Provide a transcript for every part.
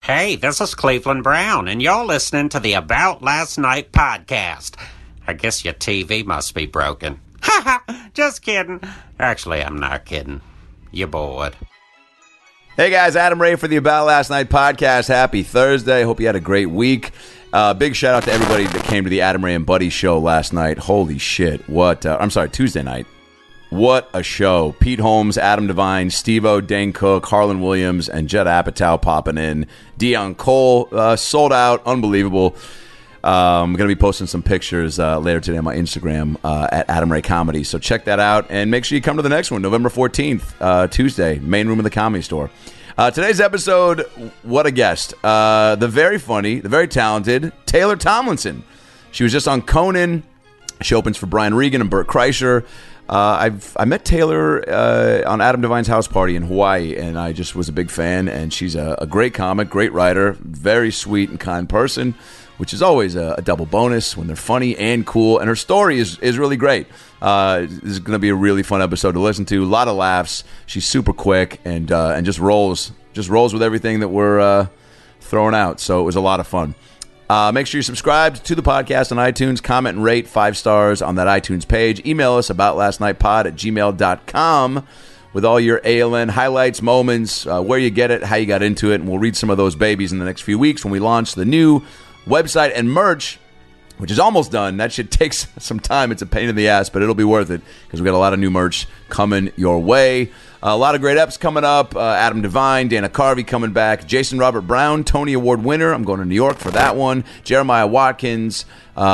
Hey, this is Cleveland Brown, and you're listening to the About Last Night podcast. I guess your TV must be broken. Ha ha! Just kidding. Actually, I'm not kidding. You're bored. Hey guys, Adam Ray for the About Last Night podcast. Happy Thursday. Hope you had a great week. Big shout out to everybody that came to the Adam Ray and Buddy show last night. Holy shit. Tuesday night. What a show. Pete Holmes, Adam Devine, Steve-O, Dane Cook, Harlan Williams, and Judd Apatow popping in. Dion Cole, sold out. Unbelievable. I'm going to be posting some pictures later today on my Instagram at Adam Ray Comedy. So check that out. And make sure you come to the next one, November 14th, Tuesday, main room of the Comedy Store. Today's episode, what a guest. The very funny, the very talented Taylor Tomlinson. She was just on Conan. She opens for Brian Regan and Bert Kreischer. I met Taylor on Adam Devine's house party in Hawaii, and I just was a big fan. And she's a great comic, great writer, very sweet and kind person, which is always a double bonus when they're funny and cool. And her story is really great. This is going to be a really fun episode to listen to. A lot of laughs. She's super quick and just rolls with everything that we're throwing out. So it was a lot of fun. Make sure you're subscribed to the podcast on iTunes. Comment and rate 5 stars on that iTunes page. Email us aboutlastnightpod@gmail.com with all your ALN highlights, moments, where you get it, how you got into it. And we'll read some of those babies in the next few weeks when we launch the new website and merch, which is almost done. That shit takes some time. It's a pain in the ass, but it'll be worth it because we got a lot of new merch coming your way. A lot of great eps coming up. Adam Devine, Dana Carvey coming back. Jason Robert Brown, Tony Award winner. I'm going to New York for that one. Jeremiah Watkins.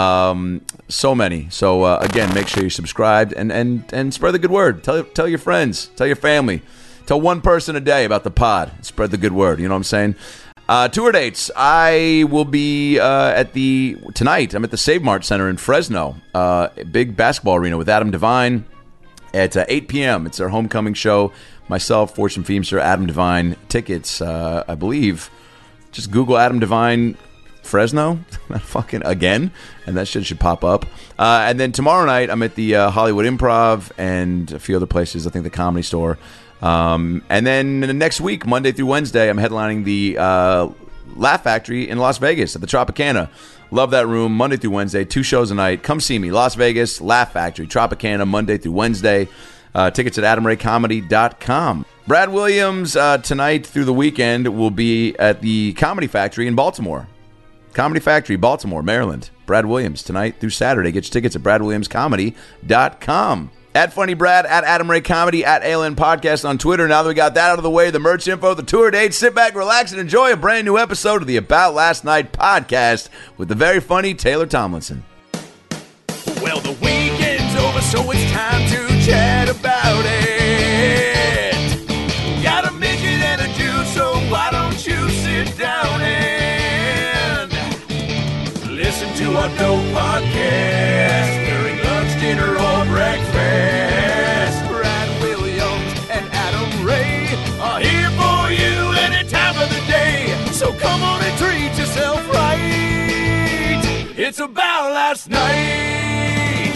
So many. So, again, make sure you're subscribed and spread the good word. Tell your friends. Tell your family. Tell one person a day about the pod. Spread the good word. You know what I'm saying? Tour dates. I will be tonight. I'm at the Save Mart Center in Fresno, big basketball arena with Adam Devine at 8 p.m. It's our homecoming show. Myself, Fortune Feimster, Adam Devine. Tickets, I believe. Just Google Adam Devine Fresno, fucking again, and that shit should pop up. And then tomorrow night, I'm at the Hollywood Improv and a few other places. I think the Comedy Store. And then next week, Monday through Wednesday, I'm headlining the Laugh Factory in Las Vegas at the Tropicana. Love that room. Monday through Wednesday, 2 shows a night. Come see me. Las Vegas, Laugh Factory, Tropicana, Monday through Wednesday. Tickets at AdamRayComedy.com. Brad Williams, tonight through the weekend, will be at the Comedy Factory in Baltimore. Comedy Factory, Baltimore, Maryland. Brad Williams, tonight through Saturday. Get your tickets at BradWilliamsComedy.com. At Funny Brad, at Adam Ray Comedy, at ALN Podcast on Twitter. Now that we got that out of the way, the merch info, the tour dates, sit back, relax, and enjoy a brand new episode of the About Last Night podcast with the very funny Taylor Tomlinson. Well, the weekend's over, so it's time to chat about it. Got a midget and a Jew, so why don't you sit down and listen to our dope podcast during lunch, dinner, or breakfast. Brad Williams and Adam Ray are here for you any time of the day. So come on and treat yourself right. It's About Last Night.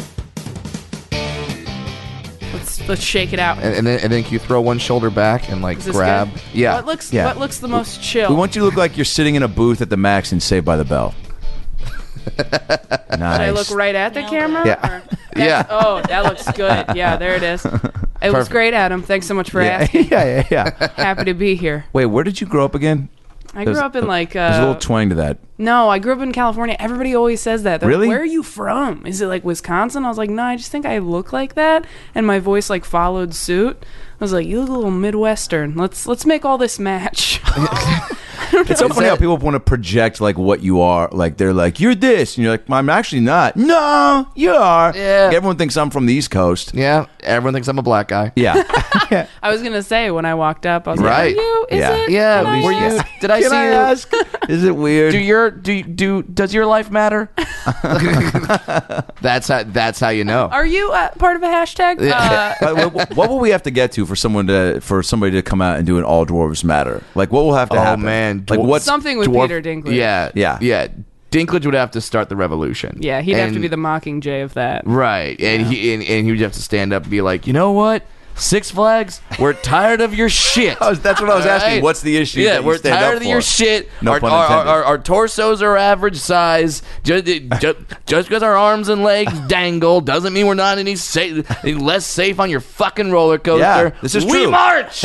Let's shake it out. And then can you throw one shoulder back and like grab? Good? Yeah. What looks the most chill? We want you to look like you're sitting in a booth at the Max in Saved by the Bell. Nice. Should I look right at the camera? Yeah. Yeah. Oh, that looks good. Yeah, there it is. It was great, Adam. Thanks so much for asking. Yeah. Happy to be here. Wait, where did you grow up again? I grew up in like... there's a little twang to that. No, I grew up in California. Everybody always says that. They're Really? like, where are you from? Is it like Wisconsin? I was like, no, I just think I look like that. And my voice like followed suit. I was like, you look a little Midwestern. Let's make all this match. It's so funny how people want to project like what you are. Like they're like, you're this, and you're like, I'm actually not. No, you are. Yeah. Like, everyone thinks I'm from the East Coast. Yeah. Everyone thinks I'm a black guy. Yeah. I was gonna say when I walked up, I was Right. like, are you? Is Yeah. it? Yeah. Can I Were you? ask? Did I Can see I you? ask? Is it weird? Does your life matter? That's how you know. Are you part of a hashtag? What will we have to get to for somebody to come out and do an all dwarves matter? Like what will have to happen? Oh man. Like what? Something with Peter Dinklage. Yeah. Dinklage would have to start the revolution. Yeah, he'd have to be the Mockingjay of that. Right. And he would have to stand up and be like, you know what? Six Flags, we're tired of your shit. That's what I was asking. Right? What's the issue? Yeah, that you we're stand tired up of your for? shit. No our, pun our, intended. our torsos are average size. Just because our arms and legs dangle doesn't mean we're not any less safe on your fucking roller coaster. Yeah, this is we true. march.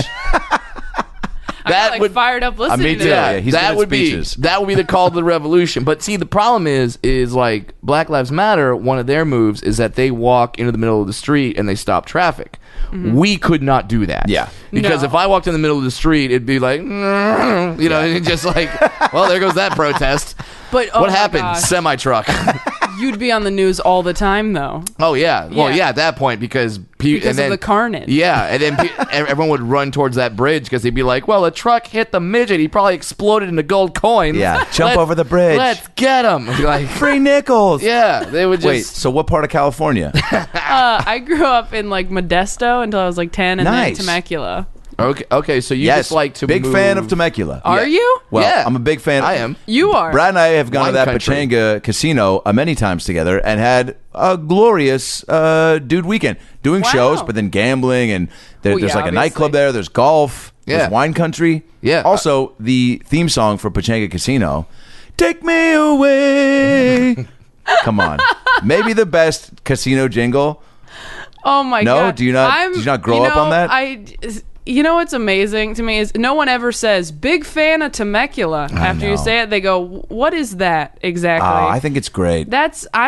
I got, like, fired up listening me to too. that. Yeah, he's that good at would speeches. be that would be the call to the revolution. But see, the problem is like Black Lives Matter. One of their moves is that they walk into the middle of the street and they stop traffic. We could not do that. Yeah. because No. if I walked in the middle of the street, it'd be like, and just like, well, there goes that protest. But oh what my happened? gosh. Semi truck. You'd be on the news all the time, though. Oh yeah. Well, Yeah. yeah, at that point because Because of the carnage. Yeah, and then everyone would run towards that bridge because they'd be like, "Well, a truck hit the midget. He probably exploded into gold coins. Yeah, jump over the bridge. Let's get him." Like, Free nickels. yeah, they would just. Wait, so what part of California? I grew up in like Modesto until I was like 10, and Nice. then Temecula. Okay. So you Yes, just like to big move. fan of Temecula. Are you? Well, Yeah. I'm a big fan. I am. You are. Brad and I have gone to Wine that country. Pechanga casino many times together and had a glorious dude weekend doing Wow. shows, but then gambling and there's yeah, like a obviously. nightclub there. There's golf. Yeah. There's wine country. Yeah. Also, the theme song for Pechanga Casino, "Take Me Away." Come on, maybe the best casino jingle. Oh my No? god! Do you not- did you not grow up on that? You know what's amazing to me is no one ever says "big fan of Temecula" after you know. say it. They go, "What is that exactly?" I think it's great. I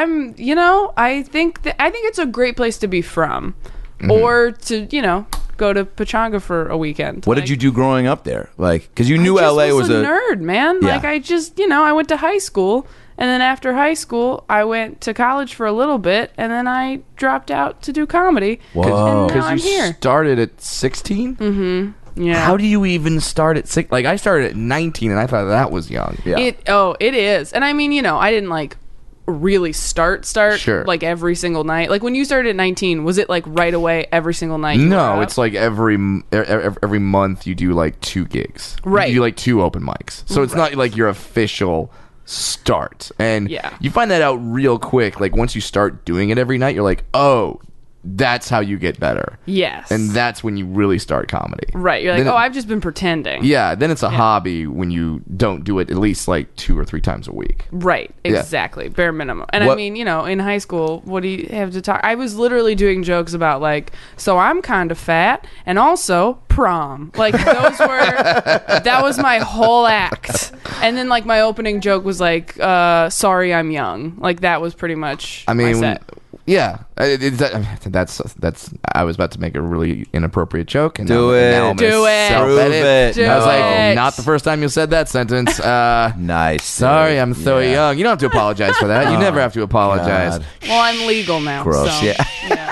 think it's a great place to be from, or to go to Pechanga for a weekend. What did you do growing up there? Like, because you knew I just LA was a a nerd, man. Yeah. Like I just, I went to high school, and then after high school, I went to college for a little bit, and then I dropped out to do comedy. Whoa. And now Because I'm you here. started at 16. Yeah. How do you even start at 6? Like I started at 19, and I thought that was young. Yeah. It is. And I mean, I didn't like really start Sure. like every single night. Like when you started at 19, was it like right away every single night? you were No, up? it's like every month you do like 2 gigs. Right. You do like 2 open mics. So it's not like your official start. And Yeah. you find that out real quick. Like once you start doing it every night, you're like, oh, that's how you get better. Yes. And that's when you really start comedy. right. You're like, Then I've just been pretending. Yeah, then it's a hobby when you don't do it at least like 2 or 3 times a week. Right, Yeah. exactly. Bare minimum. And I What- mean, in high school, what do you have to talk? I was literally doing jokes about like, so I'm kind of fat and also prom. Like those that was my whole act. And then like my opening joke was like, sorry, I'm young. Like that was pretty much I my mean, set. yeah, that's. I was about to make a really inappropriate joke, and Do now, it. Now I'm gonna Do it. self-edit. Prove it. Do I was it. like, not the first time you said that sentence. Nice. Sorry, I'm so Yeah. young. You don't have to apologize for that. You never have to apologize. God. Well, I'm legal now. Gross. So, Yeah.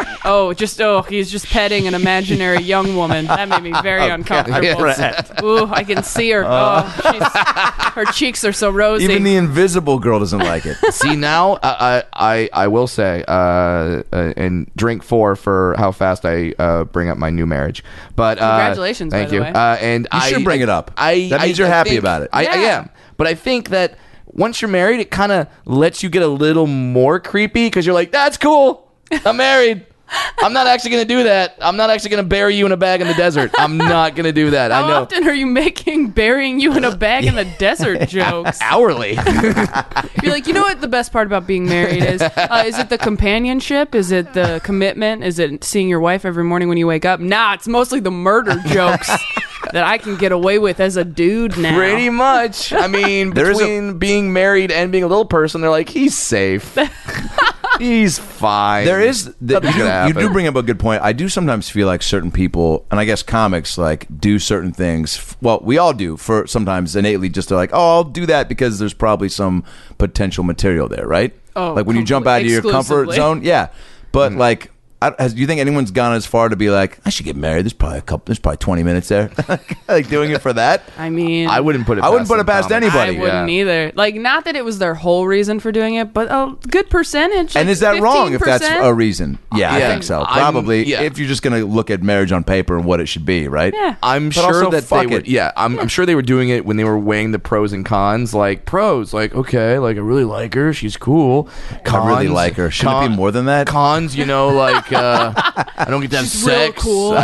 He's just petting an imaginary young woman. That made me very uncomfortable. yes. Ooh, I can see her. Her cheeks are so rosy. Even the invisible girl doesn't like it. See now, I will say, and drink 4 for how fast I bring up my new marriage. But Congratulations, thank by the you. way. And You should bring it up. That means you're happy think- about it. I Yeah. am, but I think that once you're married, it kind of lets you get a little more creepy because you're like, that's cool. I'm married. I'm not actually going to do that. I'm not actually going to bury you in a bag in the desert. I'm not going to do that. How I know. often are you making burying you in a bag in the desert jokes? Hourly. Be like, you know what the best part about being married is? Is it the companionship? Is it the commitment? Is it seeing your wife every morning when you wake up? Nah, it's mostly the murder jokes that I can get away with as a dude now. Pretty much. I mean, There is a- between being married and being a little person, they're like, he's safe. He's fine. There is Nothing's gonna you do happen. bring up a good point. I do sometimes feel like certain people, and I guess comics, like do certain things. Well, we all do for sometimes innately. Just to like, oh, I'll do that because there's probably some potential material there, right? Oh, like when you jump out of your comfort exclusively. zone, yeah. But like, do you think anyone's gone as far to be like, I should get married? There's probably 20 minutes there, like doing it for that. I mean, I wouldn't put it. I wouldn't put it some past comics. anybody. I wouldn't either. Like, not that it was their whole reason for doing it, but a good percentage. And like is that wrong if that's 15%? a reason? Yeah, I Yeah. think so. I'm- Probably yeah. if you're just going to look at marriage on paper and what it should be, right? Yeah. I'm But sure also, that fuck they would. it. Yeah, I'm sure they were doing it when they were weighing the pros and cons. Like pros, like okay, like I really like her, she's cool. Cons, I really like her. Shouldn't it be more than that? Cons, like I don't get to have She's real sex. cool.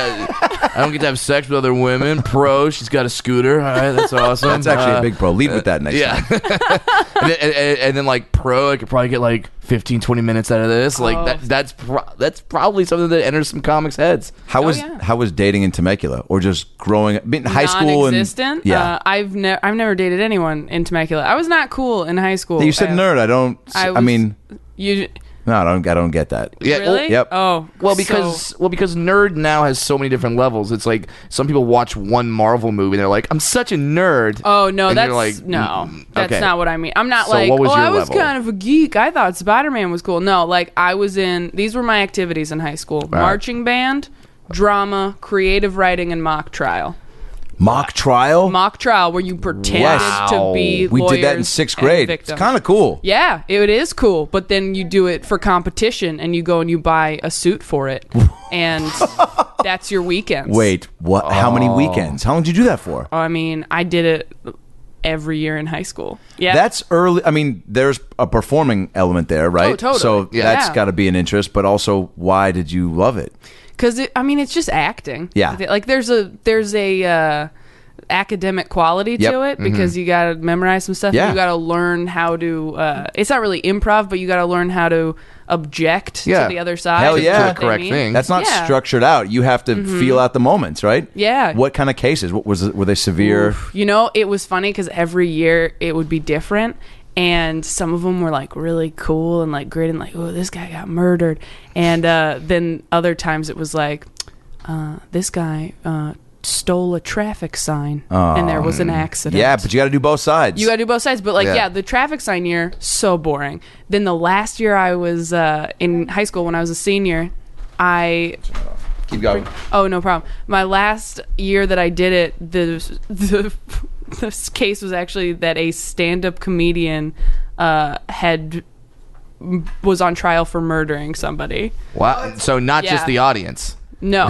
I don't get to have sex with other women. Pro, she's got a scooter. All right, that's awesome. That's actually a big pro. Lead with that next Yeah. time. and then like pro, I could probably get like 15, 20 minutes out of this. Like that's probably something that enters some comics' heads. How was yeah. how was dating in Temecula, or just growing up in high school? Non-existent. Yeah. I've never dated anyone in Temecula. I was not cool in high school. You said nerd. I mean, you. no, I don't get that. Yeah, Really? Yep. Oh, Well, because nerd now has so many different levels. It's like some people watch one Marvel movie and they're like, "I'm such a nerd." Oh no, And that's you're like, no, that's okay. not what I mean. I'm not So like, what was your I was level? kind of a geek. I thought Spider-Man was cool. No, like I was in. These were my activities in high school: marching band, drama, creative writing, and mock trial. Mock trial. Mock trial where you pretended to be we did that in lawyers 6th and grade. It's victims. kind of cool. Yeah, it is cool, but then you do it for competition, and you go and you buy a suit for it, and that's your weekends. Wait, what? How many weekends? How long did you do that for? I mean, I did it every year in high school. Yeah, That's early. I mean, there's a performing element there, right? Oh, totally. So Yeah. that's got to be an interest. But also, why did you love it? because it's just acting. Yeah. like there's a academic quality Yep. to it because you got to memorize some stuff. Yeah. You got to learn how to. It's not really improv, but you got to learn how to object Yeah. to the other side. Hell and yeah. what To the they correct mean. thing. That's not Yeah. structured out. You have to feel out the moments, right? Yeah. What kind of cases? What was it? Were they severe? Oof. It was funny because every year it would be different. And some of them were like really cool and like great and like, oh, this guy got murdered. And then other times it was like, this guy stole a traffic sign and there was an accident. Yeah, but you got to do both sides. You got to do both sides. But like, Yeah. yeah, the traffic sign year, so boring. Then the last year I was in high school when I was a senior, Keep going. Oh, no problem. My last year that I did it, the this case was actually that a stand-up comedian was on trial for murdering somebody. Wow. So not just Yeah. the audience. No,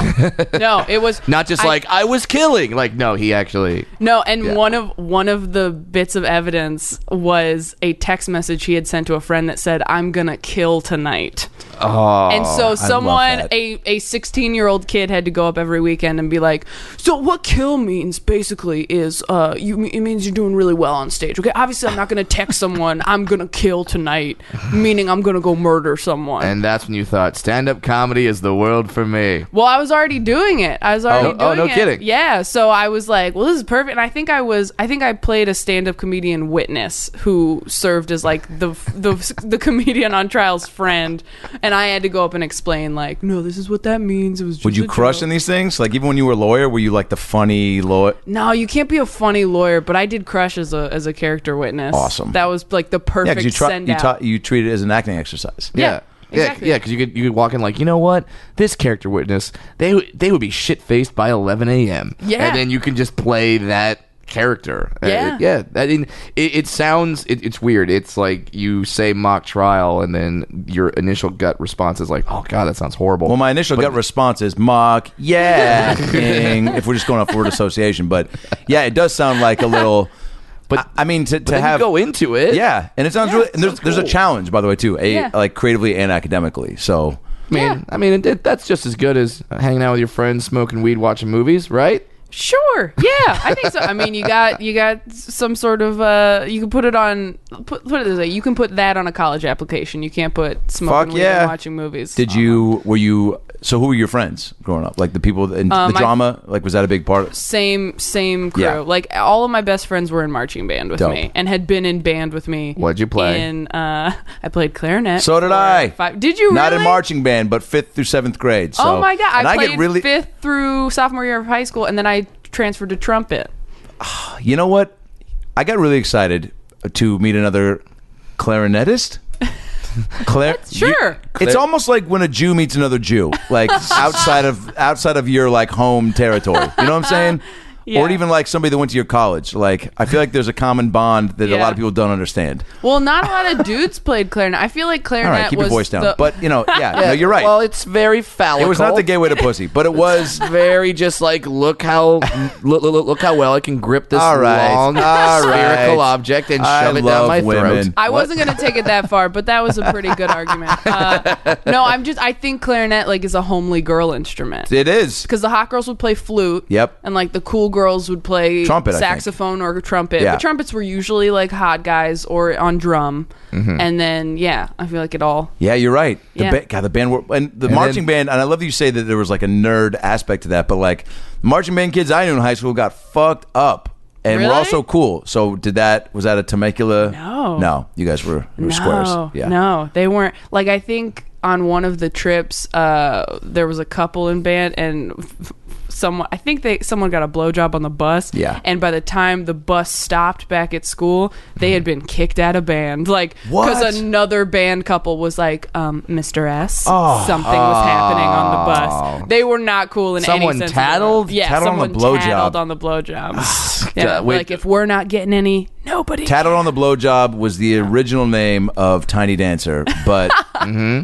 it was Not just I was killing. Like, no, he actually. no. And Yeah. one of the bits of evidence was a text message he had sent to a friend that said, "I'm gonna kill tonight." Oh. And so someone, that. a 16-year-old kid had to go up every weekend and be like, so what kill means basically is it means you're doing really well on stage. Okay, obviously I'm not going to text someone, I'm going to kill tonight, meaning I'm going to go murder someone. And that's when you thought stand-up comedy is the world for me. Well, I was already doing it. no kidding. Yeah, so I was like, well, this is perfect. And I think I played a stand-up comedian witness who served as like the comedian on trial's friend. And I had to go up and explain, like, no, this is what that means. It was just Would you a crush joke. in these things? Like even when you were a lawyer, were you like the funny lawyer? No, you can't be a funny lawyer, but I did crush as a character witness. Awesome. That was like the Yeah, perfect because send out. you treat it as an acting exercise. Yeah, exactly. Yeah, because you could walk in like, you know what, this character witness, they would be shit faced by 11 a.m. Yeah. And then you can just play that character. Yeah. I mean, it sounds it's weird. It's like you say mock trial, and then your initial gut response is like, oh god, that sounds horrible. Well, my initial gut response is mock, yeah, king, if we're just going off word association. But yeah, it does sound like a little. But I mean, to then have you go into it. yeah, and it sounds really. And there's a cool. challenge, by the way, too, Yeah. like creatively and academically. So I mean, that's just as good as hanging out with your friends, smoking weed, watching movies, right? Sure. Yeah, I think so. I mean, you got some sort of you can put it on put it this way. You can put that on a college application. You can't put smoking Fuck weed yeah. and watching movies. were you? So who were your friends growing up? Like the people in the my- drama? Like was that a big part? Same crew. Yeah. Like all of my best friends were in marching band with Dope. me and had been in band with me. What'd you play? I played clarinet. So did for I. 5 Did you Not really? in marching band, but 5th through 7th grade. So. Oh my god! And I get played really. 5th through sophomore year of high school, and then I transferred to trumpet. You know what? I got really excited to meet another clarinetist. Sure. It's almost like when a Jew meets another Jew, like outside of your like home territory. You know what I'm saying? Yeah. or even like somebody that went to your college. Like, I feel like there's a common bond that a lot of people don't understand. Well, not a lot of dudes played clarinet. I feel like clarinet All right, keep was your voice down. the- But, no, you're right. Well, it's very phallic. It was not the gateway to pussy, but it was. very just like look how well I can grip this All right. long All spherical right. object and I shove it down love my women. throat. I wasn't going to take it that far, but that was a pretty good argument. No, I think clarinet like is a homely girl instrument. It is. Because the hot girls would play flute. Yep. And like the cool girls would play Trumpet, I think. saxophone or trumpet. Yeah. But trumpets were usually like hot guys or on drum. Mm-hmm. And then, I feel like it all. Yeah, you're right. Yeah. The band were, and the And marching then- band, and I love that you say that there was like a nerd aspect to that, but like the marching band kids I knew in high school got fucked up. And Really? we're also cool. So was that a Temecula? No. No, you guys were squares. Yeah. No, they weren't. Like, I think on one of the trips, there was a couple in band, and someone got a blowjob on the bus. Yeah. And by the time the bus stopped back at school, they had been kicked out of band. Like, What? because another band couple was like, Mr. S, something was happening on the bus. They were not cool in Someone any sense. tattled? Of the word. Yeah, Tattled on the someone blowjob. tattled on the blowjob. Yeah, Wait. like if we're not getting any, nobody. Tattled on the Blowjob was the original name of Tiny Dancer, but and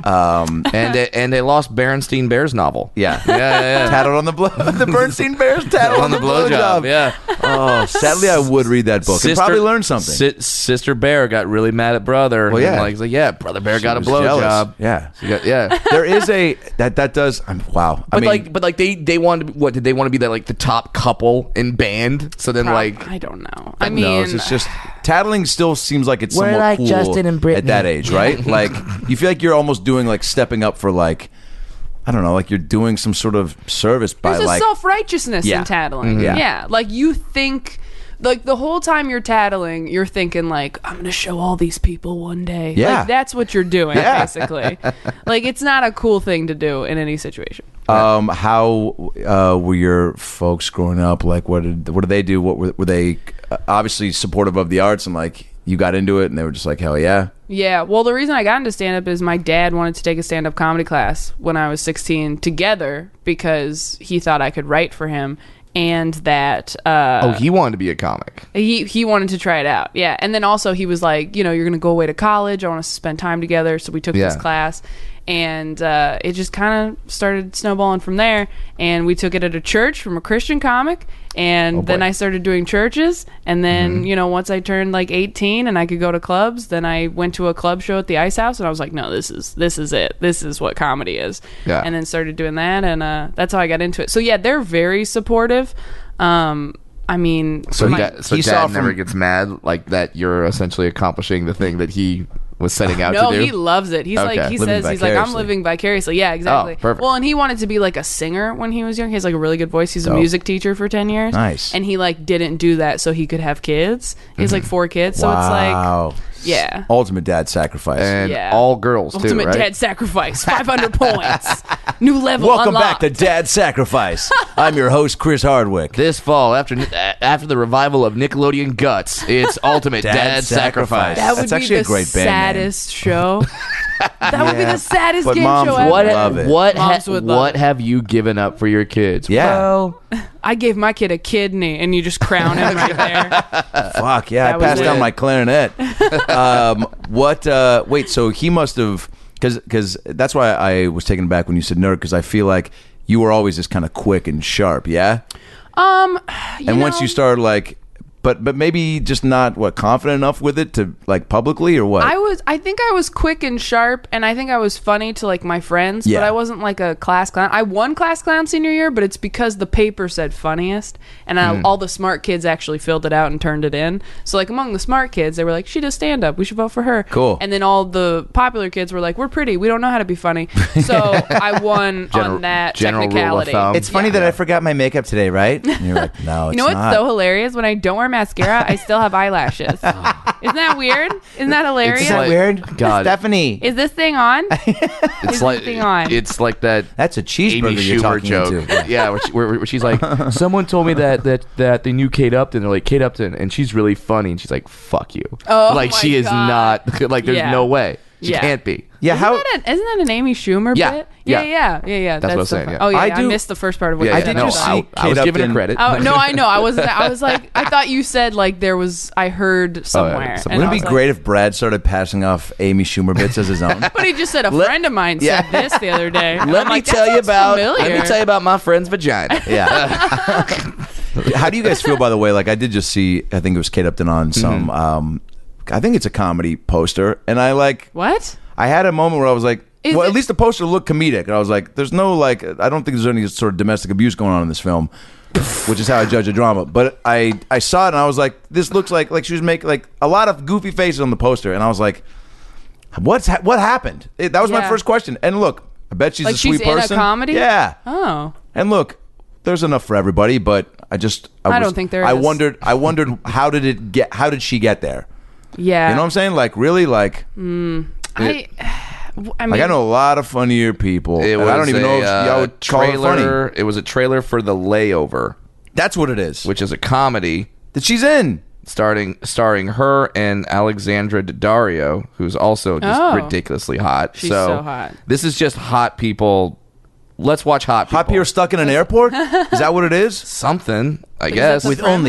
they lost Berenstein Bears novel. yeah. Yeah. Tattled on the the Bernstein Bears tattled on the blowjob. Yeah. Oh, sadly, I would read that book and probably learn something. Sister Bear got really mad at brother. Well, yeah. And he's like, yeah, brother Bear got a was jealous. blowjob. Yeah. Yeah. There is a that does. Wow. But they wanted to be, what did they want to be like the top couple in band? So then like I don't know. I No, mean, it's just tattling still seems like it's We're somewhat like cool Justin and Britney. at that age, right? Like you feel like you're almost doing like stepping up for like I don't know, like you're doing some sort of service by there's a like self-righteousness Yeah. in tattling. Mhm. Yeah, like you think, like the whole time you're tattling, you're thinking like, I'm gonna show all these people one day. Yeah. Like that's what you're doing, Yeah. basically. Like it's not a cool thing to do in any situation. How were your folks growing up? Like, what did they do? What were they obviously supportive of the arts and like you got into it and they were just like hell yeah? Yeah, well, the reason I got into stand-up is my dad wanted to take a stand-up comedy class when I was 16 together because he thought I could write for him and that he wanted to be a comic. he wanted to try it out. Yeah, and then also he was like, you're going to go away to college. I want us to spend time together, so we took this Yeah. class. And it just kind of started snowballing from there. And we took it at a church from a Christian comic. And then I started doing churches. And then, once I turned like 18 and I could go to clubs, then I went to a club show at the Ice House. And I was like, no, this is it. This is what comedy is. Yeah. And then started doing that. And that's how I got into it. So, yeah, they're very supportive. I mean, So my- he saw dad never from- gets mad like that you're essentially accomplishing the thing that he was setting out No, to do. he loves it. He's Okay. like, he Living says, he's like, I'm vicariously. living vicariously. Yeah, exactly. Oh, perfect. Well, and he wanted to be like a singer when he was young. He has like a really good voice. He's a Dope. music teacher for 10 years. Nice. And he like didn't do that so he could have kids. He has like 4 kids. So it's like, Wow. yeah. Ultimate dad sacrifice. and Yeah. all girls too, Ultimate right? dad sacrifice. 500 points. New level Welcome unlocked. back to Dad Sacrifice. I'm your host, Chris Hardwick. This fall, after the revival of Nickelodeon Guts, it's Ultimate Dad Sacrifice. That would That's be actually the a great band name. saddest show. That would be Yeah. the saddest But game moms show would ever. love it. Moms would love What it. have you given up for your kids? Yeah. Well, I gave my kid a kidney, and you just crown him right there. Fuck yeah! I That was passed down it. my clarinet. Wait. So he must have because that's why I was taken aback when you said nerd because I feel like you were always just kind of quick and sharp. Yeah. And once you started like. But maybe just not confident enough with it to like publicly or what? I think I was quick and sharp, and I think I was funny to like my friends, Yeah. but I wasn't like a class clown. I won class clown senior year, but it's because the paper said funniest, and all the smart kids actually filled it out and turned it in. So like among the smart kids, they were like, she does stand up, we should vote for her. Cool. And then all the popular kids were like, we're pretty, we don't know how to be funny. So I won on that general rule of technicality. thumb. it's funny that I forgot my makeup today, right? And you're like, no, it's You know what's not. so hilarious? When I don't wear mascara, I still have eyelashes. Isn't that weird? Isn't that hilarious? It's like- weird? God. Stephanie. Is this thing on? it's like thing on? it's like that. That's a Amy cheeseburger you're Schumer talking joke. into. Yeah, where she's like, someone told me that they knew Kate Upton. They're like, Kate Upton, and she's really funny. And she's like, fuck you. Oh, like my she is God. not. Like there's Yeah. no way. She can't be. Yeah, Isn't that an Amy Schumer Yeah, bit? yeah. Yeah. That's what I was so saying, fun. yeah. Oh yeah, I I do- missed the first part of what Yeah, you yeah, said. did no, just see I Kate was giving her Upton- credit. Oh no, I know. I was like, I thought you said like there was. I heard somewhere. somewhere. and Wouldn't I it be was like- great if Brad started passing off Amy Schumer bits as his own? But he just said a friend of mine said this the other day. And Let I'm me like, that tell you sounds about. familiar. Let me tell you about my friend's vagina. Yeah. How do you guys feel, by the way? Like, I did just see, I think it was Kate Upton on some, I think it's a comedy poster. And What? I had a moment where I was like, Is well, it- at least the poster looked comedic. And I was like, there's no, like, I don't think there's any sort of domestic abuse going on in this film, which is how I judge a drama. But I saw it and I was like, this looks like she was making, like, a lot of goofy faces on the poster. And I was like, what happened? That was my Yeah. first question. And look, I bet she's Like a sweet she's in a person. comedy? Yeah. Oh. And look, there's enough for everybody, but I don't think there I is. wondered how did she get there? Yeah. You know what I'm saying? Like, really, like I mean, I know a lot of funnier people. It and was I don't even know if y'all would call it funny. trailer. It was a trailer for The Layover, That's what it is. which is a comedy That she's in. starring her and Alexandra Daddario, who's also just Oh. ridiculously hot. She's so hot. This is just hot people. Let's watch hot people. Hot people stuck in an airport. Is that what it is? Something, I that guess. the With only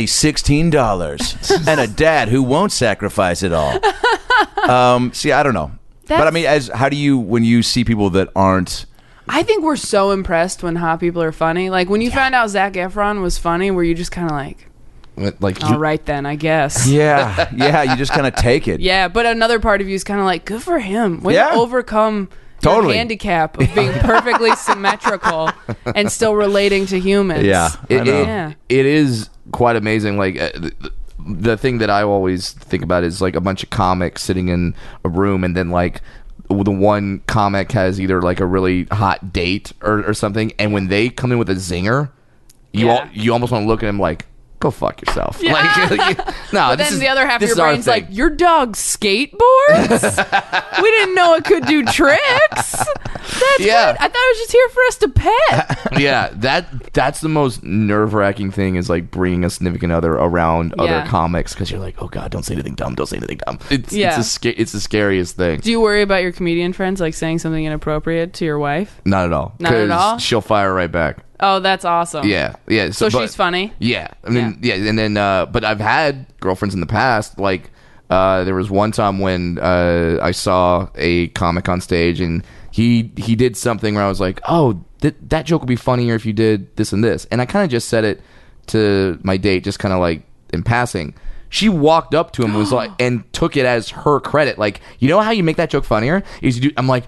$16 and a dad who won't sacrifice it all. See, I don't know, but I mean, how do you when you see people that aren't? I think we're so impressed when hot people are funny. Like when you found out Zac Efron was funny, were you just kind of like, all right then, I guess. Yeah, you just kind of take it. Yeah, but another part of you is kind of like, good for him. Way Yeah. to overcome Totally. your handicap of being perfectly symmetrical and still relating to humans. Yeah, I know. Yeah. It is quite amazing. Like the thing that I always think about is like a bunch of comics sitting in a room, and then like the one comic has either like a really hot date or something, and when they come in with a zinger, you almost want to look at him like, go fuck yourself. Yeah. Like, no, But then the other half of this your is our brain's thing. like, your dog skateboards? We didn't know it could do tricks. That's Yeah. good. I thought it was just here for us to pet. Yeah, that's the most nerve-wracking thing is like bringing a significant other around Yeah. other comics, because you're like, oh god, don't say anything dumb, don't say anything dumb. It's the scariest thing. Do you worry about your comedian friends like saying something inappropriate to your wife? Not at all. Not at 'Cause all? she'll fire right back. Oh, that's awesome. Yeah. So but- she's funny? Yeah, I mean, yeah, and then, but I've had girlfriends in the past. Like, there was one time when I saw a comic on stage, and he did something where I was like, oh, that joke would be funnier if you did this and this, and I kind of just said it to my date, just kind of like in passing. She walked up to him and was like, and took it as her credit. Like, you know how you make that joke funnier? Is you do. I'm like,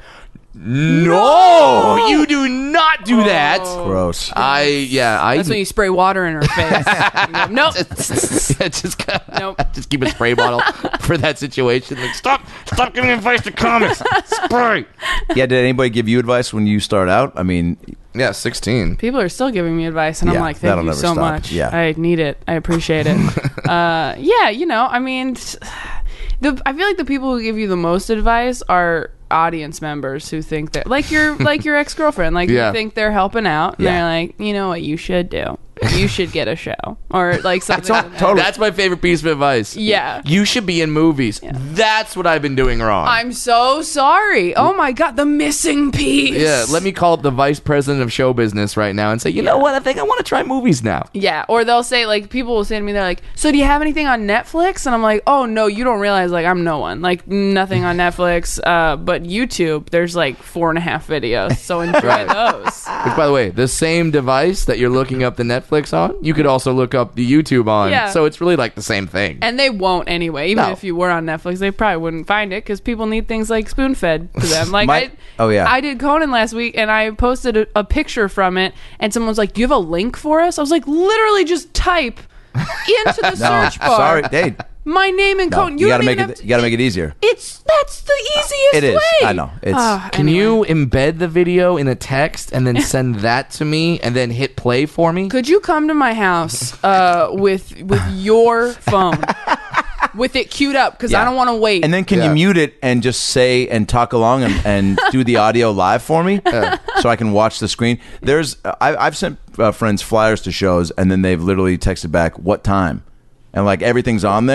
no, you do not do that. Gross. That's when you spray water in her face. You go, nope. Nope. Just keep a spray bottle for that situation. Like, stop giving advice to comics. Spray. Yeah, did anybody give you advice when you start out? I mean, Yeah, 16. People are still giving me advice, and Yeah, I'm like, that'll thank you never so stop. much. Yeah. I need it. I appreciate it. Yeah, you know, I mean, I feel like the people who give you the most advice are audience members who think that, like your ex-girlfriend, like Yeah. you think they're helping out, and Yeah. they're like, you know what you should do? You should get a show, or like something. like that. totally. That's my favorite piece of advice. Yeah. You should be in movies. That's what I've been doing wrong. I'm so sorry. Oh my god, the missing piece. Yeah, let me call up the vice president of show business right now and say, you know what? I think I want to try movies now. Yeah, or they'll say, like, people will say to me, they're like, so do you have anything on Netflix? And I'm like, oh no, you don't realize, like, I'm no one, like, nothing on Netflix, but YouTube, there's like 4.5 videos, so enjoy those. Which, by the way, the same device that you're looking up the Netflix on, you could also look up the YouTube on. Yeah. So it's really like the same thing. And they won't anyway. Even No. if you were on Netflix, they probably wouldn't find it because people need things like spoon-fed to them. Like, I did Conan last week, and I posted a picture from it, and someone was like, do you have a link for us? I was like, literally just type into the search bar. Sorry, hey, My name and Conan. you gotta don't make even it. have to- You gotta make it easier. That's the easiest It is. way. I know. It's Can you embed the video in a text and then send that to me and then hit play for me? Could you come to my house with your phone, with it queued up? Because I don't want to wait. And then can you mute it and just say and talk along and do the audio live for me so I can watch the screen? There's I've sent friends flyers to shows, and then they've literally texted back, what time? And like everything's on there.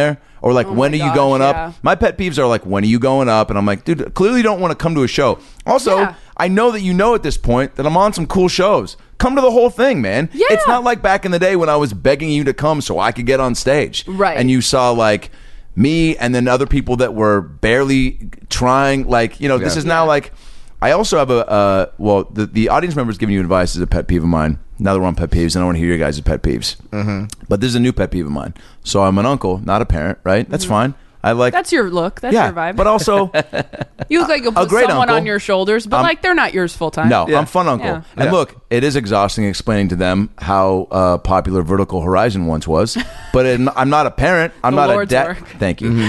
or like, when are you gosh, going yeah. up? My pet peeves are like, when are you going up? And I'm like, dude, clearly you don't want to come to a show. Also, Yeah. I know that you know at this point that I'm on some cool shows. Come to the whole thing, man. Yeah. It's not like back in the day when I was begging you to come so I could get on stage. Right. And you saw like me and then other people that were barely trying. Like, you know, this is now like, I also have the audience members giving you advice is a pet peeve of mine. Now that we're on pet peeves, and I want to hear your guys' pet peeves. But this is a new pet peeve of mine. So I'm an uncle, not a parent, right? That's fine. I like That's your look. That's your vibe. but also you look like you'll put great someone uncle. on your shoulders, but like they're not yours full time. no, I'm fun uncle. Yeah. And look, it is exhausting explaining to them how popular Vertical Horizon once was. But I'm not a parent. I'm The not Lord's a dad. work. Thank you.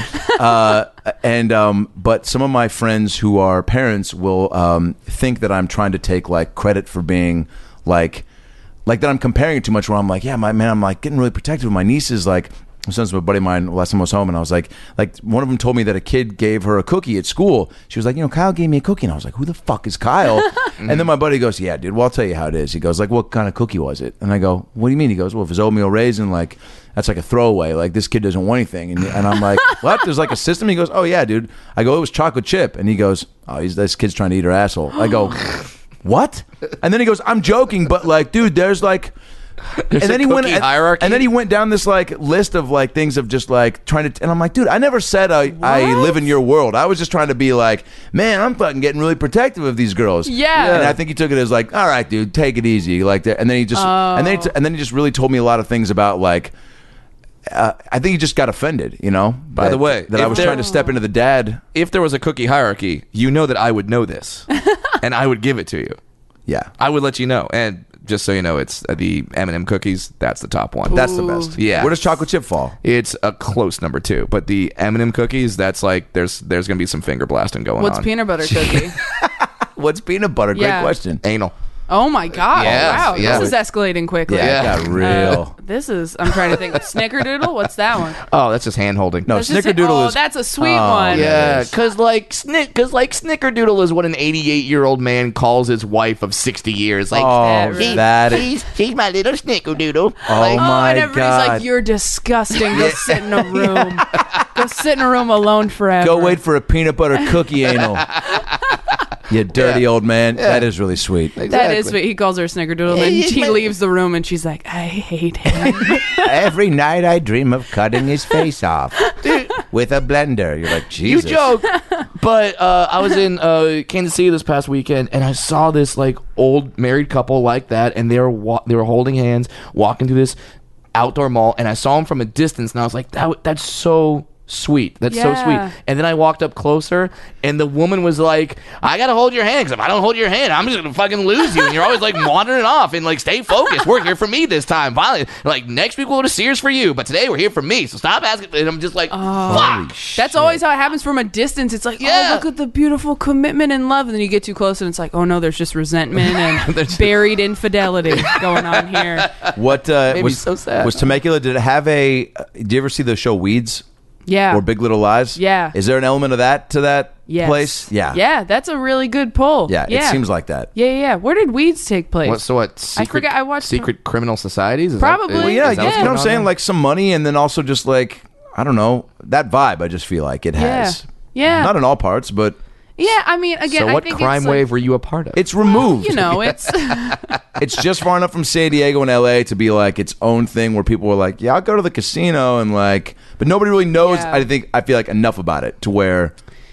But some of my friends who are parents will think that I'm trying to take like credit for being like that I'm comparing it too much. Where I'm like, yeah, I'm like getting really protective. My nieces like. I was with a buddy of mine last time I was home, and I was like one of them told me that a kid gave her a cookie at school. She was like, Kyle gave me a cookie, and I was like, who the fuck is Kyle? And then my buddy goes, yeah, dude, well, I'll tell you how it is. He goes, like, what kind of cookie was it? And I go, what do you mean? He goes, well, if it's oatmeal raisin, like that's like a throwaway. Like this kid doesn't want anything. And I'm like, what? There's like a system? He goes, oh yeah, dude. I go, it was chocolate chip, and he goes, oh, this kid's trying to eat her asshole. I go, what? And then he goes, I'm joking, but like, dude, there's like. There's and then a he went cookie hierarchy? and then he went down this like list of like things of just like trying to, and I'm like, dude, I never said I live in your world. I was just trying to be like, man, I'm fucking getting really protective of these girls. Yeah. And I think he took it as like, all right, dude, take it easy, like that. And then he just and then he just really told me a lot of things about like. I think he just got offended, By the way, that I if was there- trying to step into the dad. If there was a cookie hierarchy, you know that I would know this, and I would give it to you. Yeah, I would let you know. And just so you know, it's the M&M cookies. That's the top one. that's the best. Yeah. Where does chocolate chip fall? It's a close number 2, but the M&M cookies, that's like there's gonna be some finger blasting going What's on. peanut butter cookie? What's peanut butter? Yeah. Great question. Anal. Oh my god! Yes, Wow, yeah. this is escalating quickly. Yeah, it got real. This is. I'm trying to think. Snickerdoodle. What's that one? Oh, that's just hand holding. No, That's just Snickerdoodle is. that's a sweet one. Yeah, Yes. because Snickerdoodle is what an 88-year-old man calls his wife of 60 years. Like, Oh, She- that she's my little Snickerdoodle. Oh Like, my and everybody's God. like, "You're disgusting. Go sit in a room. Go sit in a room alone forever." Go wait for a peanut butter cookie, anal. You dirty old man. That is really sweet. That is what he calls her Snickerdoodle, and he leaves the room, and she's like, "I hate him." Every night I dream of cutting his face off with a blender. You're like, You Jesus. joke, but I was in Kansas City this past weekend, and I saw this like old married couple like that, and they were holding hands, walking through this outdoor mall, and I saw them from a distance, and I was like, that's so sweet. That's so Yeah. sweet. And then I walked up closer, and the woman was like, I gotta hold your hand, because if I don't hold your hand, I'm just gonna fucking lose you. And you're always like wandering off, and like, stay focused. We're here for me this time. Finally, like, next week we'll go to Sears for you, but today we're here for me. So stop asking. And I'm just like, fuck. That's always how it happens from a distance. It's like, Yeah. oh, look at the beautiful commitment and love, and then you get too close, and it's like, oh no, there's just resentment and buried infidelity going on here. What Made me was so sad. Was Temecula? Did it have a? Did you ever see the show Weeds Yeah. or Big Little Lies? Yeah. Is there an element of that to that Yes. place? Yeah. Yeah, that's a really good pull. Yeah. It seems like that. Yeah. Where did Weeds take place? What? Secret, forget- I watched secret criminal societies. Is Probably. That, Well, Yeah. is that You what's know what going I'm on saying? there? Like some money, and then also just like I don't know that vibe. I just feel like it has. Yeah. Not in all parts, but Yeah, I mean, again, So I what think crime it's like, wave were you a part of? it's removed. You know, it's It's just far enough from San Diego and LA to be like its own thing where people were like, yeah, I'll go to the casino and like, but nobody really knows. Yeah. I feel like enough about it to where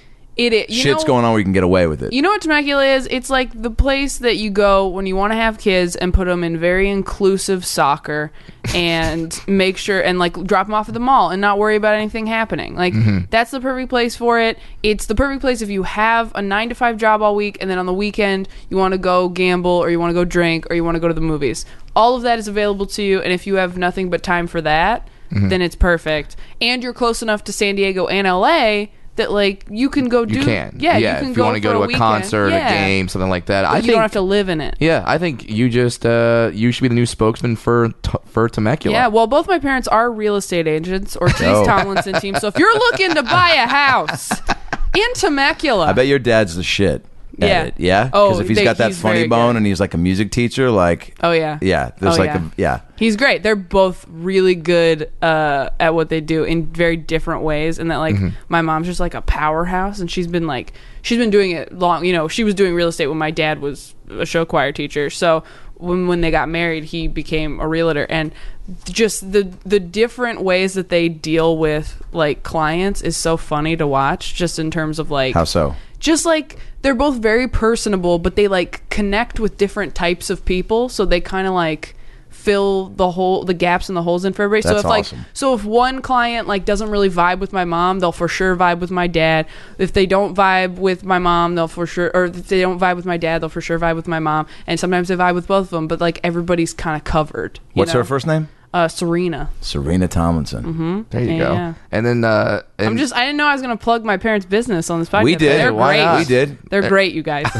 shit's going on where you can get away with it. You know what Temecula is? It's like the place that you go when you want to have kids and put them in very inclusive soccer and make sure and like drop them off at the mall and not worry about anything happening. Like that's the perfect place for it. It's the perfect place if you have a 9-to-5 job all week and then on the weekend you want to go gamble or you want to go drink or you want to go to the movies. All of that is available to you, and if you have nothing but time for that, then it's perfect. And you're close enough to San Diego and LA that like you can go do you can. you can if you go want to go for to a weekend. concert, Yeah. a game, something like that. But I you think don't have to live in it. Yeah, I think you just you should be the new spokesman for Temecula. Yeah, well, both my parents are real estate agents, Ortiz Oh. Tomlinson team. So if you're looking to buy a house in Temecula, I bet your dad's the shit. Yeah. edit. Yeah? Oh, Because if he's got that he's funny very bone good. and he's like a music teacher, like, Oh yeah. there's Oh, yeah. He's great. They're both really good at what they do in very different ways, and that like my mom's just like a powerhouse, and she's been doing it long. You know, she was doing real estate when my dad was a show choir teacher. So when they got married, he became a realtor, and just the different ways that they deal with like clients is so funny to watch. Just in terms of like How so? Just like they're both very personable, but they like connect with different types of people, so they kind of like fill the gaps and the holes in for everybody. That's so if awesome. so if one client like doesn't really vibe with my mom, they'll for sure vibe with my dad. If they don't vibe with my mom, they'll for sure, or if they don't vibe with my dad, they'll for sure vibe with my mom. And sometimes they vibe with both of them, but like everybody's kind of covered. What's her first name? Serena. Serena Tomlinson. Mm-hmm. There you go. Yeah. And then I didn't know I was going to plug my parents' business on this podcast. We did. They're Why great. not? We did. They're great, you guys.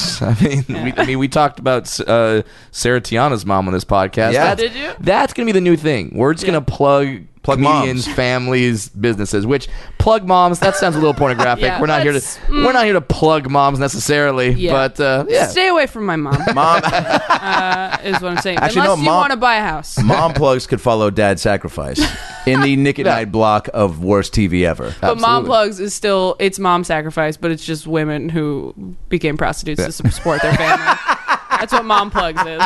we talked about Sarah Tiana's mom on this podcast. Yeah. Did you? That's gonna be the new thing. We're just gonna plug comedians, moms. families, businesses. Which plug moms? That sounds a little pornographic. Yeah, we're not here to plug moms necessarily. Yeah. But yeah. Stay away from my mom. Mom, Is what I'm saying. Actually, Unless no, you Mom- want to buy a house. mom plugs could follow Dad Sacrifice in the Nick at Night block of worst TV ever. But Mom Absolutely. Plugs is still, it's mom sacrifice, but it's just women who became prostitutes to support their family. That's what Mom Plugs is.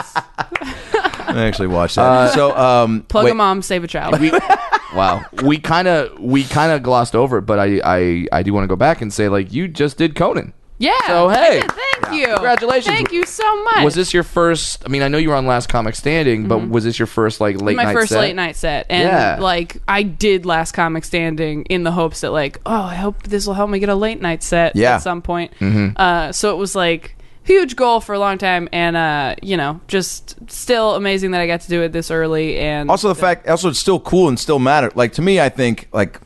I actually watched that. Plug wait, a mom, save a child. Wow. We kind of glossed over it, but I do want to go back and say, like, you just did Conan. Yeah. So, hey. Thank you. Congratulations. Thank you so much. Was this your first? I mean, I know you were on Last Comic Standing, but was this your first like late my night first set? late night set? And Yeah. like I did Last Comic Standing in the hopes that like, oh, I hope this will help me get a late night set at some point. So it was like huge goal for a long time, and just still amazing that I got to do it this early. And Also, it's still cool and still matter. Like, to me, I think, like,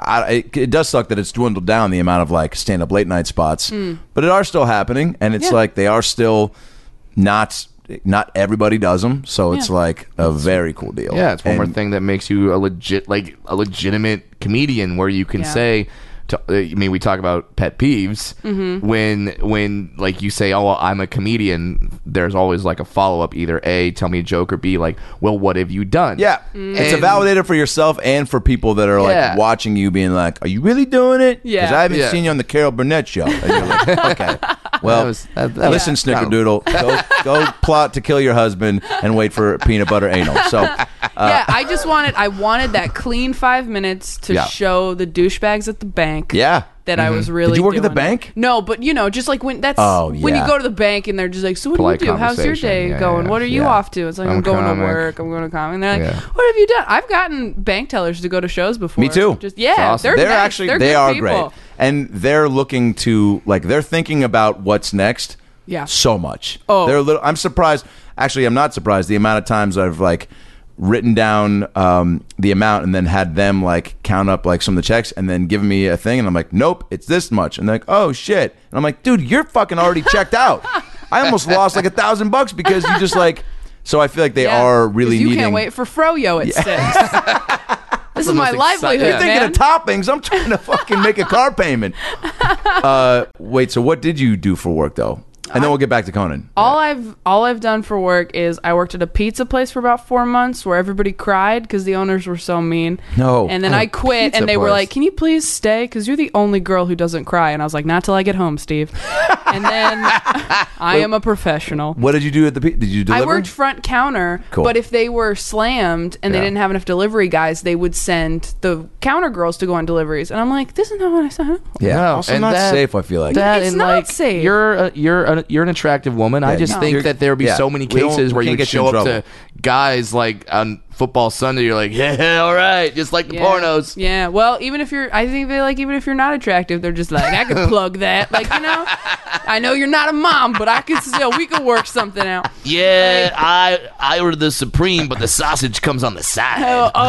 it does suck that it's dwindled down the amount of, like, stand-up late-night spots. But it are still happening, and it's like they are still not everybody does them, so it's like a very cool deal. Yeah, it's one more thing that makes you a legitimate comedian, where you can say. I mean, we talk about pet peeves. When like you say, "Oh, well, I'm a comedian," there's always like a follow up. Either A, tell me a joke, or B, like, "Well, what have you done?" Yeah, it's a validator for yourself and for people that are like watching you, being like, "Are you really doing it?" Yeah. Because I haven't Yeah. seen you on the Carol Burnett show. And you're like, okay, well, that listen, was- Snickerdoodle, go plot to kill your husband and wait for peanut butter anal. So, yeah, I wanted that clean 5 minutes to show the douchebags at the bank. yeah. That I was really. Did you work at the doing. bank? No, but just like when that's when you go to the bank and they're just like, so what Polite do you do? How's your conversation. day Yeah, going? yeah, What are you yeah. off to? It's like I'm I'm going comic. to work. I'm going to comic. And they're like, Yeah. what have you done? I've gotten bank tellers to go to shows before. Me too. Just yeah, awesome. they're nice. actually They're they good are people. great, and they're looking to they're thinking about what's next. Yeah. so much. Oh. I'm surprised. Actually, I'm not surprised. The amount of times I've like written down the amount and then had them like count up like some of the checks and then give me a thing, and I'm like, nope, it's this much, and they're like, oh shit, and I'm like, dude, you're fucking already checked out. I almost lost like $1,000 because you just like. So I feel like they Yeah. are really 'Cause you needing. can't wait for Froyo at 6. This is my most livelihood, exciting- You're thinking man. of toppings. I'm trying to fucking make a car payment. Wait, so what did you do for work though? And then we'll get back to Conan. All I've done for work is I worked at a pizza place for about 4 months where everybody cried because the owners were so mean. No. And then I quit, pizza and they were place. like, "Can you please stay? Because you're the only girl who doesn't cry." And I was like, "Not till I get home, Steve." And then I am a professional. What did you do at the? Did you deliver? I worked front counter, Cool. but if they were slammed and they Yeah. didn't have enough delivery guys, they would send the counter girls to go on deliveries. And I'm like, this is not what I signed up for. Yeah. No, Also and not that- safe. I feel like. That It's and not like safe. you're an attractive woman. I just no. think You're- that there would be yeah. so many We don't- cases we where you can't would get you in show up to trouble. guys like on football Sunday. You're like, yeah, all right, just like the pornos. Yeah. Well, even if you're not attractive, they're just like, I could plug that. Like, I know you're not a mom, but we could work something out. Yeah, I ordered the Supreme, but the sausage comes on the side.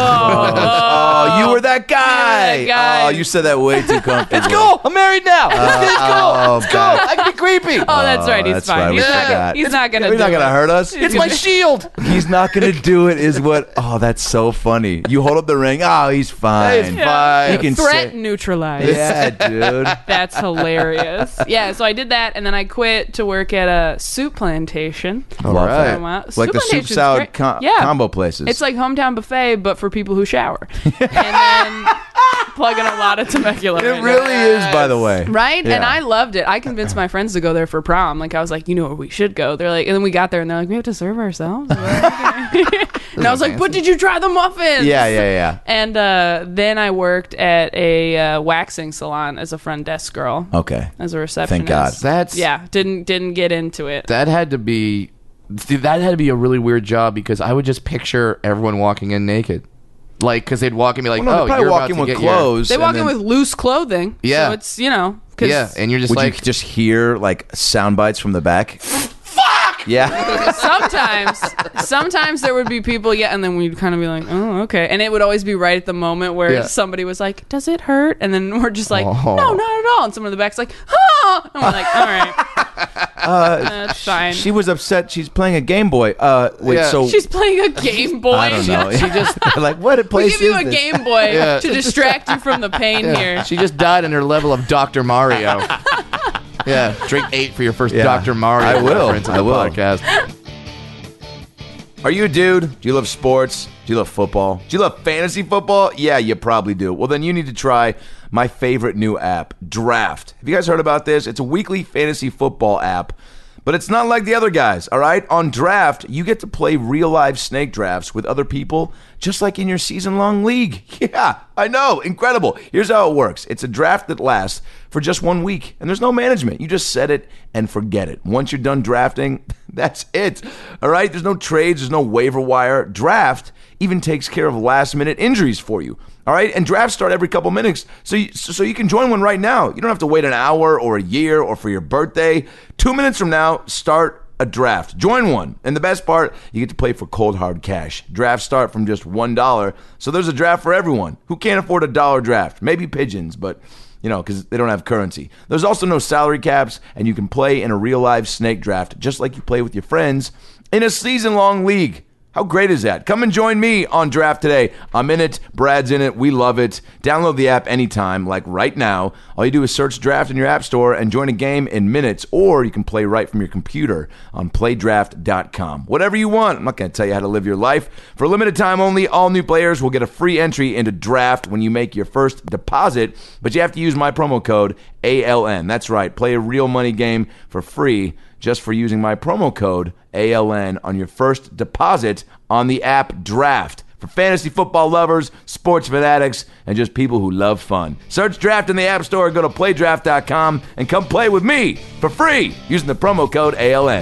Oh, you were that guy. You were that guy. Oh, you said that way too comfortably. It's cool. I'm married now. It's cool. It's cool. God. I can be creepy. Oh, that's right. He's that's fine. right. We He's not forgot. gonna. He's not gonna. He's not do gonna it. hurt us. It's my shield. He's not gonna do it. Is what Oh, that's so funny. You hold up the ring. Oh, he's fine. He's fine. You can Threat say, neutralized. yeah, dude. That's hilarious. Yeah, so I did that, and then I quit to work at a soup plantation. Love right. that. Wow. Like the soup Plantation's salad great. Yeah. combo places. It's like hometown buffet, but for people who shower. And then plugging a lot of Temecula. it right really is, by the way. Right? Yeah. And I loved it. I convinced my friends to go there for prom. Like, I was like, you know where we should go? They're like, and then we got there and they're like, we have to serve ourselves? And I was like, but did you try the muffins? Yeah. And then I worked at a waxing salon as a front desk girl. Okay. As a receptionist. Thank God. Didn't get into it. That had to be a really weird job because I would just picture everyone walking in naked. Like, because they'd walk in and be like, Well, no, oh, they're probably you're about walking to with get clothes. They and walk in then- with loose clothing. Yeah. So it's, you know. 'cause Yeah, and you're just Would like, you just hear like sound bites from the back? Fuck! Yeah. Sometimes there would be people, and then we'd kind of be like, oh, okay. And it would always be right at the moment where Yeah. somebody was like, does it hurt? And then we're just like, Oh. no, not at all. And someone in the back's like, ah! And we're like, all right. That's fine. She was upset. She's playing a Game Boy. Wait, Yeah. so She's playing a Game Boy. I don't know. she just like what a We place give you is a this? Game Boy Yeah. to distract you from the pain here. she just died in her level of Dr. Mario. Yeah, drink 8 for your first Yeah. Dr. Mario I will. reference in I the will. podcast. Are you a dude? Do you love sports? Do you love football? Do you love fantasy football? Yeah, you probably do. Well, then you need to try my favorite new app, Draft. Have you guys heard about this? It's a weekly fantasy football app, but it's not like the other guys, all right? On Draft, you get to play real live snake drafts with other people, just like in your season-long league. Yeah, I know, incredible. Here's how it works. It's a draft that lasts for just 1 week, and there's no management. You just set it and forget it. Once you're done drafting, that's it, all right? There's no trades, there's no waiver wire. Draft even takes care of last-minute injuries for you. All right, and drafts start every couple minutes, so you can join one right now. You don't have to wait an hour or a year or for your birthday. 2 minutes from now, start a draft. Join one, and the best part, you get to play for cold hard cash. Drafts start from just $1, so there's a draft for everyone. Who can't afford a $1 draft? Maybe pigeons, but you know, because they don't have currency. There's also no salary caps, and you can play in a real live snake draft just like you play with your friends in a season-long league. How great is that? Come and join me on Draft today. I'm in it. Brad's in it. We love it. Download the app anytime, like right now. All you do is search Draft in your app store and join a game in minutes, or you can play right from your computer on playdraft.com. Whatever you want. I'm not going to tell you how to live your life. For a limited time only, all new players will get a free entry into Draft when you make your first deposit, but you have to use my promo code ALN. That's right. Play a real money game for free just for using my promo code ALN on your first deposit on the app Draft. For fantasy football lovers, sports fanatics, and just people who love fun. Search Draft in the App Store, go to playdraft.com, and come play with me for free using the promo code ALN.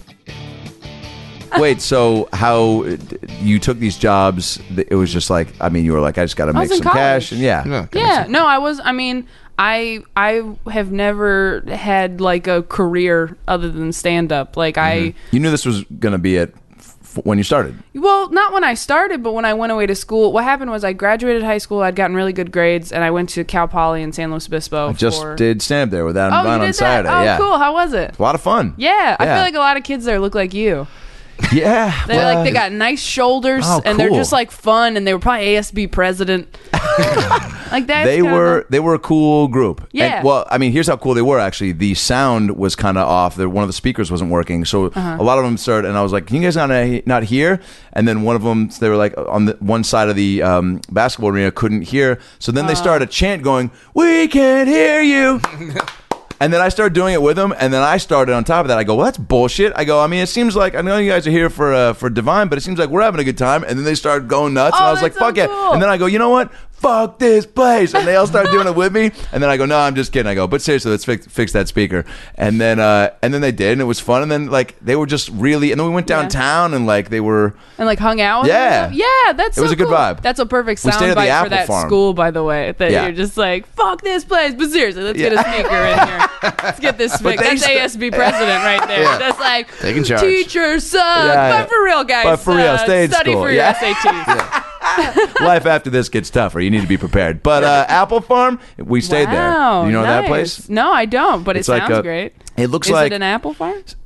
Wait, so how you took these jobs, it was just like, I mean, you were like, I just got to make was in some cash. college. And yeah. Yeah, no, I have never had like a career other than stand up. Like You knew this was going to be it when you started. well, not when I started, but when I went away to school. What happened was I graduated high school, I'd gotten really good grades, and I went to Cal Poly in San Luis Obispo. I just did stand up there with Adam Oh, Vaughn you on did Saturday. that? Oh, yeah. cool. How was it? A lot of fun. Yeah, I Yeah. feel like a lot of kids there look like you. Yeah. They're like they got nice shoulders, Oh, and they're cool. just like fun, and they were probably ASB president. Like that. They were a cool group. Yeah. And, well, I mean, here's how cool they were. Actually, the sound was kind of off. One of the speakers wasn't working, so a lot of them started. And I was like, "Can you guys not hear?" And then one of them, they were like on the one side of the basketball arena, couldn't hear. So then they started a chant going, "We can hear you." And then I started doing it with them, and then I started on top of that. I go, well, that's bullshit. I go, I mean, it seems like, I know you guys are here for Divine, but it seems like we're having a good time. And then they started going nuts, and Oh, I was like, that's so fuck it. cool. And then I go, you know what? Fuck this place. And they all started doing it with me. And then I go, no, I'm just kidding. I go, but seriously, let's fix that speaker. And then they did, and it was fun. And then like they were just really, and then we went downtown, and like they were. and like hung out with Yeah. them. Yeah, that's It was so a good cool. vibe. That's a perfect We stayed at the soundbite for Apple that Farm. school, by the way. That Yeah. you're just like, fuck this place. But seriously, let's get a speaker in here. Let's get this fixed. they That's st- ASB president right there. Yeah. That's like, Taking charge. teachers suck. Yeah. But for real, guys, But for real, stay in study school. for Yeah. your SATs. Life after this gets tougher. You need to be prepared. But Apple Farm, we stayed Wow, there. You know that nice. place? No, I don't, but It's it like sounds a- great. It looks Is like it an apple farm?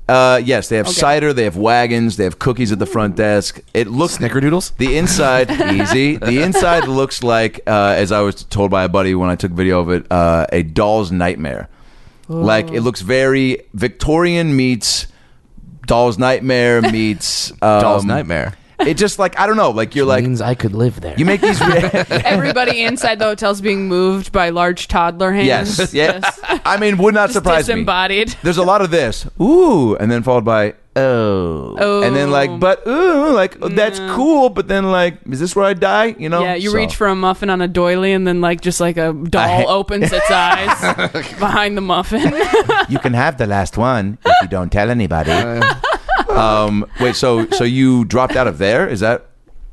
Yes, they have cider, they have wagons, they have cookies at the front desk. It looks Snickerdoodles? the inside easy. The inside looks like, as I was told by a buddy when I took video of it, a doll's nightmare. Like it looks very Victorian meets Doll's Nightmare meets Doll's Nightmare. It just like I don't know. Like you're like Means I could live there. you make these. Everybody inside the hotel's being moved by large toddler hands. Yes, yeah. Just I mean, would not surprise me. disembodied. There's a lot of this, ooh, and then followed by oh, Oh. and then like, but ooh, like that's cool, but then like, is this where I die? You know? Yeah, you So- reach for a muffin on a doily, and then like just like a doll opens its eyes behind the muffin. You can have the last one if you don't tell anybody. Wait, so you dropped out of there? Is that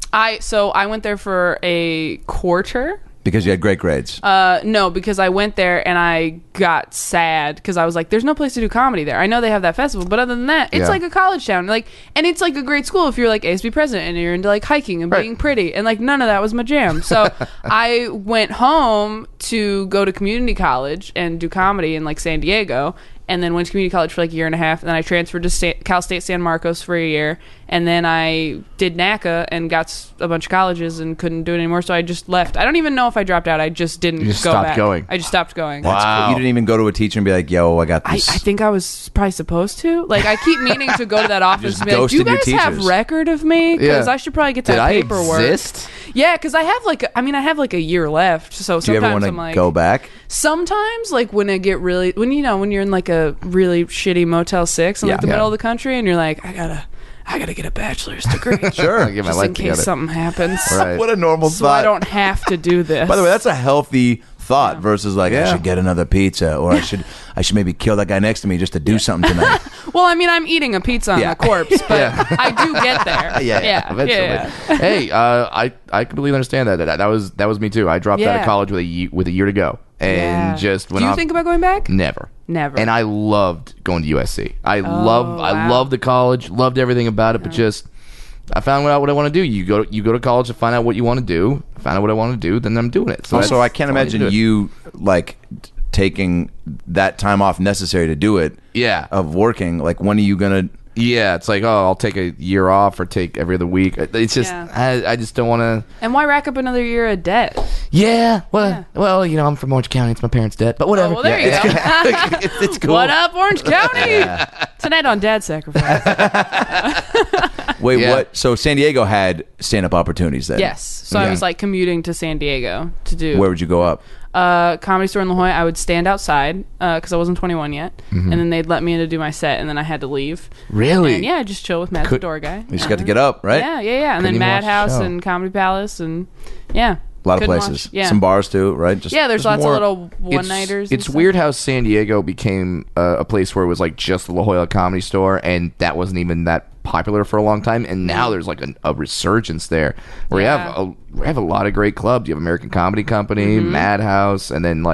I went there for a quarter. because you had great grades? No, because I went there and I got sad because I was like, "There's no place to do comedy there." I know they have that festival, but other than that, it's Yeah. like a college town. Like, and it's like a great school if you're like ASB president and you're into like hiking and being pretty. And like none of that was my jam. So I went home to go to community college and do comedy in like San Diego. And then went to community college for like a year and a half. And then I transferred to Cal State San Marcos for a year. And then I did NACA and got a bunch of colleges and couldn't do it anymore. So I just left. I don't even know if I dropped out. I just didn't You just go stopped back. going. I just stopped going. That's cool. You didn't even go to a teacher and be like, "Yo, I got I this." think I was probably supposed to. Like, I keep meaning to go to that office Just and be like, "Do you ghosted your guys have teachers. record of me? Because Yeah. I should probably get Did that I paperwork." exist? Yeah, because I have like, I have like a year left. So Do you ever sometimes want I'm to like, go back? sometimes like when I get really, when you're in like a really shitty Motel 6 in like the Yeah. middle of the country, and you're like, I gotta get a bachelor's degree. Sure. I'll get my Just life in case together. something happens. Right. What a normal So thought. I don't have to do this. By the way, that's a healthy thought versus like I Yeah. should get another pizza or I should maybe kill that guy next to me just to do something tonight. well, I'm eating a pizza on Yeah. a corpse, but I do get there. Yeah, Eventually. yeah. Hey, I completely understand that. That was me too. I dropped out of Yeah. college with a year to go, and Yeah. just went Do you off. think about going back? Never. Never. And I loved going to USC. I wow. loved the college, loved everything about it, but just I found out what I want to do. You go to college to find out what you want to do. Find out what I want to do, then I'm doing it. So Also, I that's can't all need to imagine do it. you like taking that time off necessary to do it. Yeah. Of working. Like, when are you gonna? Yeah, it's like, oh, I'll take a year off or take every other week. It's just Yeah. I just don't want to. And why rack up another year of debt? Yeah, well, I'm from Orange County. It's my parents' debt, but whatever. Oh, well, there you go. It's cool. What up, Orange County? Tonight on Dad Sacrifice. Wait, Yeah. what? So San Diego had stand-up opportunities then? Yes. So I Yeah. was like commuting to San Diego to do Where would you go up? Comedy Store in La Jolla. I would stand outside because I wasn't 21 yet, and then they'd let me in to do my set, and then I had to leave. Really? And yeah, just chill with Matt the door guy. You just got to get up, right? Yeah. And Couldn't then even watch the Madhouse show. and Comedy Palace and yeah. A lot of Couldn't places. watch- yeah. Some bars too, right? Just Yeah, there's There's lots more- of little one-nighters. and It's stuff. weird how San Diego became a place where it was like just the La Jolla Comedy Store, and that wasn't even that popular for a long time. And now there's like a resurgence there, where Yeah. we have a lot of great clubs. You have American Comedy Company, Mm-hmm. Madhouse, and then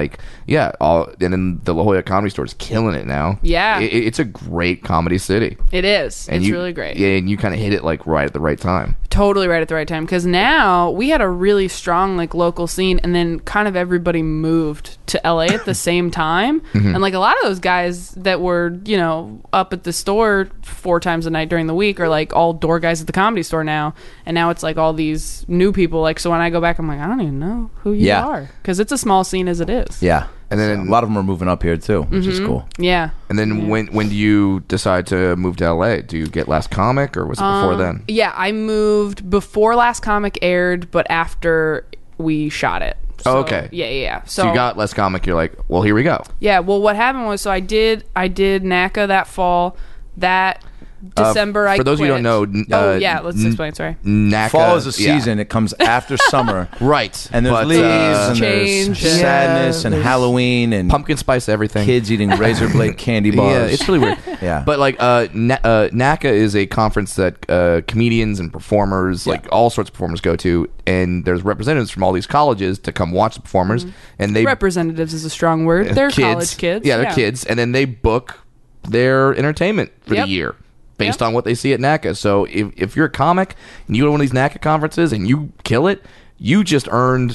and then the La Jolla Comedy Store is killing it now. Yeah. It's a great comedy city. It is. And It's you- really great. Yeah, and you kind of hit it like right at the right time. Totally right at the right time, because now we had a really strong like local scene, and then kind of everybody moved to LA at the same time, and like a lot of those guys that were up at the store 4 times a night during the week are like all door guys at the Comedy Store now, and now it's like all these new people. Like, so when I go back, I'm like, I don't even know who you Yeah. are, because it's a small scene as it is. Yeah. And then a lot of them are moving up here too, which is cool. Yeah. And then when do you decide to move to LA? Do you get Last Comic, or was it before then? Yeah, I moved before Last Comic aired, but after we shot it. Oh, So, okay. Yeah. So you got Last Comic. You're like, well, here we go. Yeah, well, what happened was, so I did NACA that fall. That December, I for those of you who quit. don't know, let's explain. Sorry. NACA, Fall is a yeah. season. It comes after summer. Right. And there's But, leaves and change there's and- sadness and there's Halloween and pumpkin spice everything. kids eating razor blade candy bars. Yeah, it's really weird. Yeah. But like NACA is a conference that comedians and performers, like all sorts of performers, go to, and there's representatives from all these colleges to come watch the performers, and they Representatives is a strong word. They're college kids. Yeah, they're kids, and then they book their entertainment for Yep. the year based Yep. on what they see at NACA. So if you're a comic and you go to one of these NACA conferences and you kill it, you just earned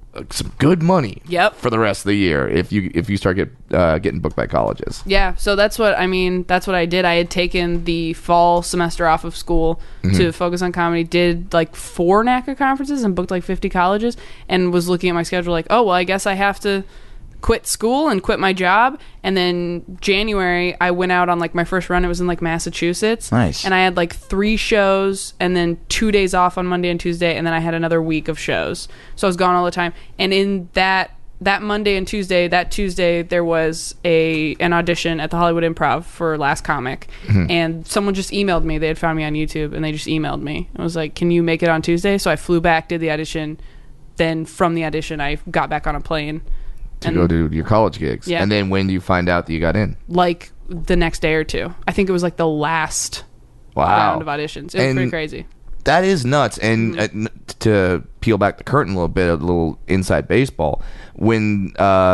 some good money. Yep. For the rest of the year if you start getting booked by colleges. Yeah, so that's what I did. I had taken the fall semester off of school to focus on comedy, did like 4 NACA conferences and booked like 50 colleges, and was looking at my schedule like, oh, well, I guess I have to quit school and quit my job. And then January I went out on like my first run. It was in like Massachusetts. Nice. And I had like 3 shows and then 2 days off on Monday and Tuesday, and then I had another week of shows. So I was gone all the time. And in that Monday and Tuesday, that Tuesday, there was an audition at the Hollywood Improv for Last Comic. And someone just emailed me. They had found me on YouTube, and they just emailed me. I was like, can you make it on Tuesday? So I flew back, did the audition. Then from the audition, I got back on a plane. To go do your college gigs. Yeah. And then when do you find out that you got in? Like the next day or two. I think it was like the last round of auditions. It was pretty crazy. That is nuts. And to peel back the curtain a little bit, a little inside baseball, when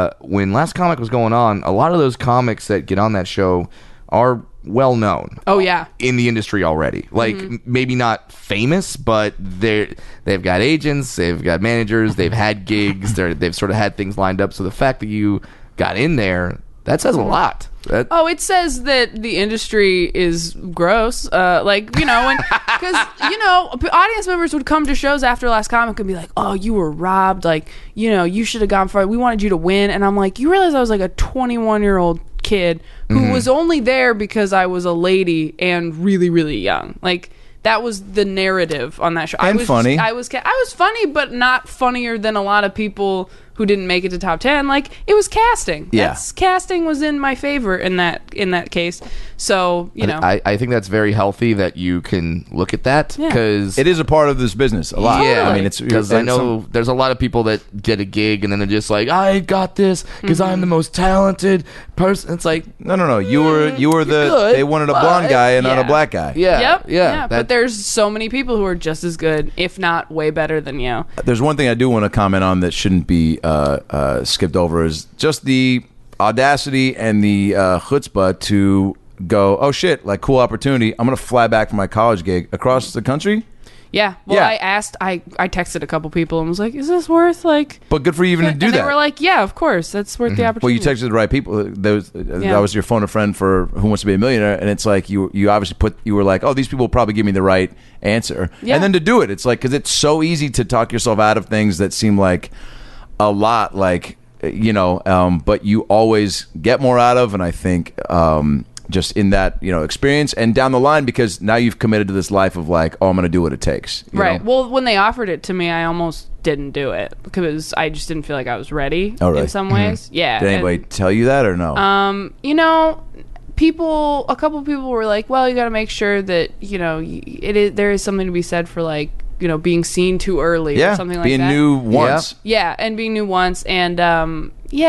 Last Comic was going on, a lot of those comics that get on that show are well known. Oh yeah, in the industry already. Like maybe not famous, but they've got agents, they've got managers, they've had gigs, they've sort of had things lined up. So the fact that you got in there, that says a lot. It says that the industry is gross. Like, you know, because, you know, audience members would come to shows after Last Comic and be like, oh, you were robbed. Like, you know, you should have gone for it. We wanted you to win. And I'm like, you realize I was like a 21-year-old kid who was only there because I was a lady and really, really young. Like, that was the narrative on that show. And funny. I was funny, but not funnier than a lot of people who didn't make it to top 10. Like, it was casting. Yeah. Casting was in my favor in that case. So, you know. I think that's very healthy that you can look at that, because it is a part of this business a lot. Yeah, I mean, it's because I know there's a lot of people that get a gig and then they're just like, I got this because I'm the most talented person. It's like, no. You were good, they wanted a blonde guy and not a black guy. yeah, Yep. But there's so many people who are just as good, if not way better than you. There's one thing I do want to comment on that shouldn't be skipped over, is just the audacity and the chutzpah to go, oh shit, like, cool opportunity, I'm gonna fly back from my college gig across the country. Yeah. Well, Yeah. I texted a couple people and was like, is this worth, like... But good for you even to do and that. they were like, yeah, of course, that's worth the Well, opportunity. you texted the right people. That was your phone a friend for Who Wants to Be a Millionaire, and it's like you obviously you were like, oh, these people will probably give me the right answer, Yeah. and then to do it, it's like, because it's so easy to talk yourself out of things that seem like a lot, like, you know, but you always get more out of, and I think just in that, you know, experience and down the line, because now you've committed to this life of like, oh, I'm going to do what it takes. you Right. know? Well, when they offered it to me, I almost didn't do it because I just didn't feel like I was ready Oh, really? in some ways. Yeah. Did anybody tell you that or no? You know, a couple people were like, well, you got to make sure that, you know, there is something to be said for, like, you know, being seen too early or something like that. being new once. Yeah, and being new once, and and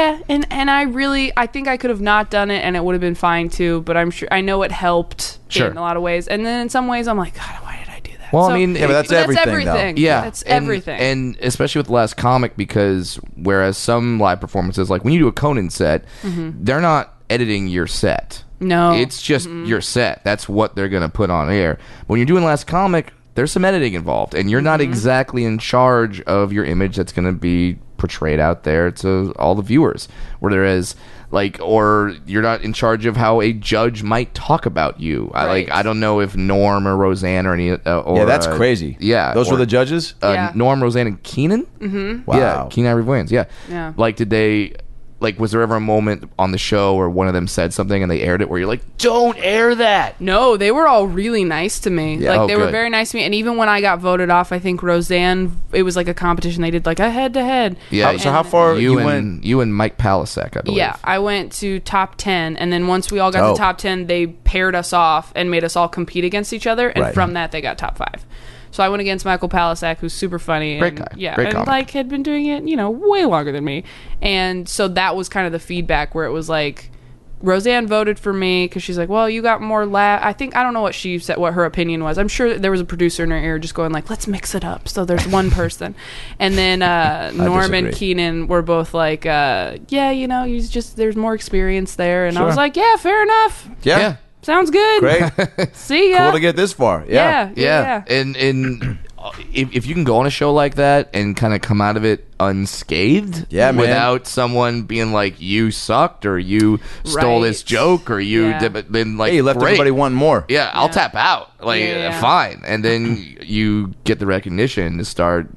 I think I could have not done it, and it would have been fine too. But I know it helped in a lot of ways, and then in some ways, I'm like, God, why did I do that? Well, So- I mean, Yeah, but that's everything, though. yeah, that's and- everything. and especially with the Last Comic, because whereas some live performances, like when you do a Conan set, they're not editing your set. No. It's just your set. That's what they're gonna put on air. When you're doing Last Comic, there's some editing involved, and you're not exactly in charge of your image that's gonna be portrayed out there to all the viewers. Whereas, like, or you're not in charge of how a judge might talk about you. Right. I don't know if Norm or Roseanne or any or Yeah, that's crazy. Yeah, Those were the judges? Yeah. Norm, Roseanne, and Keenan. Wow. Yeah, Keenan Ivory Wayans. Yeah. Yeah. Like, did they? Like, was there ever a moment on the show where one of them said something and they aired it where you're like, don't air that? No, they were all really nice to me. Yeah. Like, Oh, they were good. very nice to me. And even when I got voted off, I think Roseanne, it was like a competition. They did like a head-to-head. Yeah. So how far you went? You and Mike Palasek, I believe. Yeah, I went to top 10, and then once we all got Oh. to top 10, they paired us off and made us all compete against each other, and Right. from that, they got top 5. So I went against Michael Palasek, who's super funny. Great and, guy. Yeah, Great and comic. like had been doing it, you know, way longer than me. And so that was kind of the feedback where it was like, Roseanne voted for me because she's like, well, you got more I don't know what she said, what her opinion was. I'm sure there was a producer in her ear just going like, let's mix it up. So there's one person. And then Norm and disagree. Keenan were both like, yeah, you know, there's more experience there. And I was like, yeah, fair enough. Yeah. Sounds good. Great. See ya. Cool to get this far. Yeah. Yeah. And if you can go on a show like that and kind of come out of it unscathed, Yeah, man. without someone being like, you sucked, or you stole this Right. joke, or you Yeah. then like, Hey, you left great. everybody wanting more. Yeah, I'll tap out. Like, Yeah. fine, and then you get the recognition to start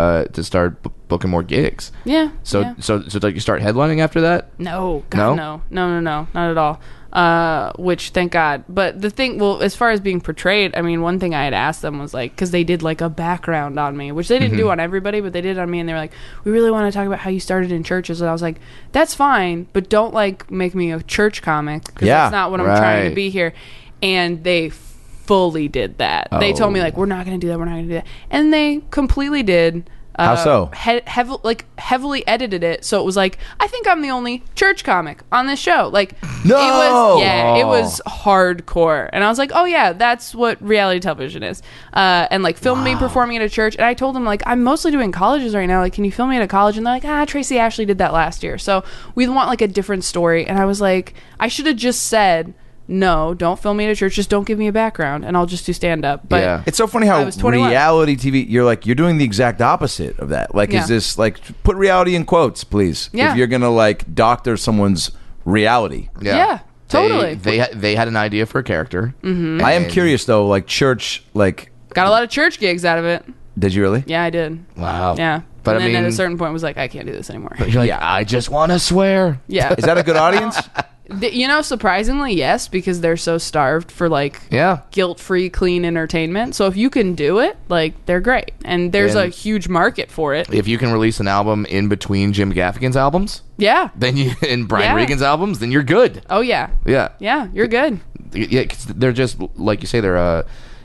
booking more gigs. Yeah. So yeah. so like you start headlining after that. No, God, no, not at all. Which, thank God. But the thing, well, as far as being portrayed, I mean, one thing I had asked them was like, because they did like a background on me, which they didn't do on everybody, but they did on me, and they were like, we really want to talk about how you started in churches. And I was like, that's fine, but don't like make me a church comic, because Yeah, that's not what I'm trying right. to be here. And they fully did that. They told me Oh. like, we're not going to do that, we're not going to do that, and they completely did. How so? Heavily edited it, so it was like, I think I'm the only church comic on this show. Like, No! it was hardcore, and I was like, oh yeah, that's what reality television is. And like, filmed me performing at a church, and I told them like, I'm mostly doing colleges right now. Like, can you film me at a college? And they're like, Tracy Ashley did that last year, so we want like a different story. And I was like, I should have just said, no, don't film me at a church. Just don't give me a background, and I'll just do stand up. But Yeah. It's so funny I how was 21. reality TV, you're doing the exact opposite of that. Like, Yeah. is this like, put reality in quotes, please? Yeah. If you're going to like doctor someone's reality. Yeah, totally. They had an idea for a character. Mm-hmm. I am curious though, like church, like, got a lot of church gigs out of it. did you really? Yeah, I did. Wow. Yeah. But and I then at mean- a certain point was like, I can't do this anymore. You're like, I just want to swear. Yeah. Is that a good audience? Surprisingly, yes, because they're so starved for like Yeah. guilt-free, clean entertainment. So if you can do it, like, they're great. And there's a And- huge market for it. If you can release an album in between Jim Gaffigan's albums, Yeah. then you and Brian Yeah. Regan's albums, then you're good. Oh, yeah. Yeah. Yeah, you're good. Yeah, 'cause they're just like you say. They're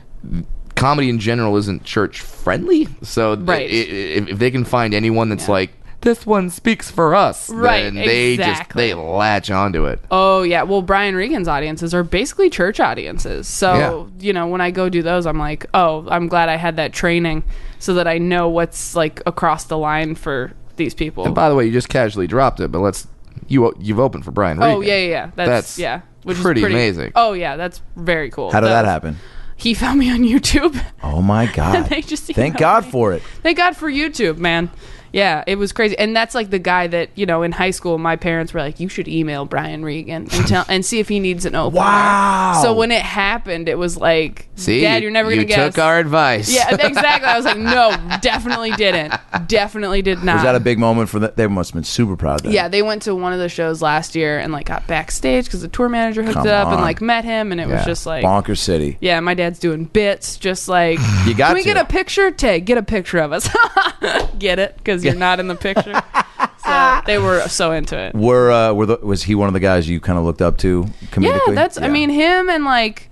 comedy in general isn't church friendly. So Right. if they can find anyone that's like, this one speaks for us, Right, then they exactly. they latch onto it. Oh, yeah. Well, Brian Regan's audiences are basically church audiences. So, when I go do those, I'm like, oh, I'm glad I had that training so that I know what's like across the line for these people. And by the way, you just casually dropped it, but you've opened for Brian Regan. Oh, yeah. That's yeah. Which pretty is amazing. Oh, yeah. That's very cool. How did that happen? He found me on YouTube. Oh my God. They just Thank emailed God me. for it. Thank God for YouTube, man. Yeah, it was crazy. And that's like the guy that, in high school, my parents were like, you should email Brian Regan and see if he needs an opener. Wow. So when it happened, it was like, See, Dad, you're never going to you guess. took our advice. Yeah, exactly. I was like, no, definitely didn't. Definitely did not. Was that a big moment for them? They must have been super proud of that. Yeah, they went to one of the shows last year and like got backstage because the tour manager hooked Come it up and on. like met him, and it was just like, Bonker City. yeah, my dad's doing bits, just like, You got can we to. get a picture? Tay, get a picture of us. Get it? Because you're not in the picture. So they were so into it. Was he one of the guys you kind of looked up to comedically? I mean, him and like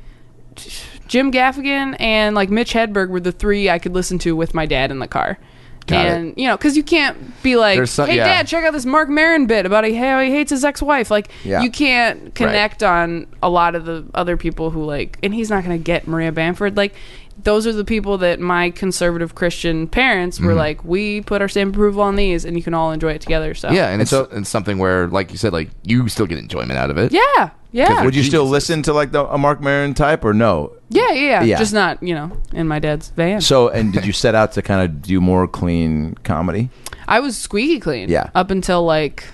Jim Gaffigan and like Mitch Hedberg were the three I could listen to with my dad in the car. Got And because you can't be like, There's some- hey yeah. Dad, check out this Mark Maron bit about how he hates his ex-wife. Like, Yeah. you can't connect on a lot of the other people who like, and he's not going to get Maria Bamford. Like, those are the people that my conservative Christian parents were like, we put our stamp of approval on these, and you can all enjoy it together. So Yeah, and it's something where, like you said, like you still get enjoyment out of it. yeah. Would you still listen to like a Mark Maron type or no? Yeah. Yeah. Just not, in my dad's van. So, and did you set out to kind of do more clean comedy? I was squeaky clean. Yeah. Up until like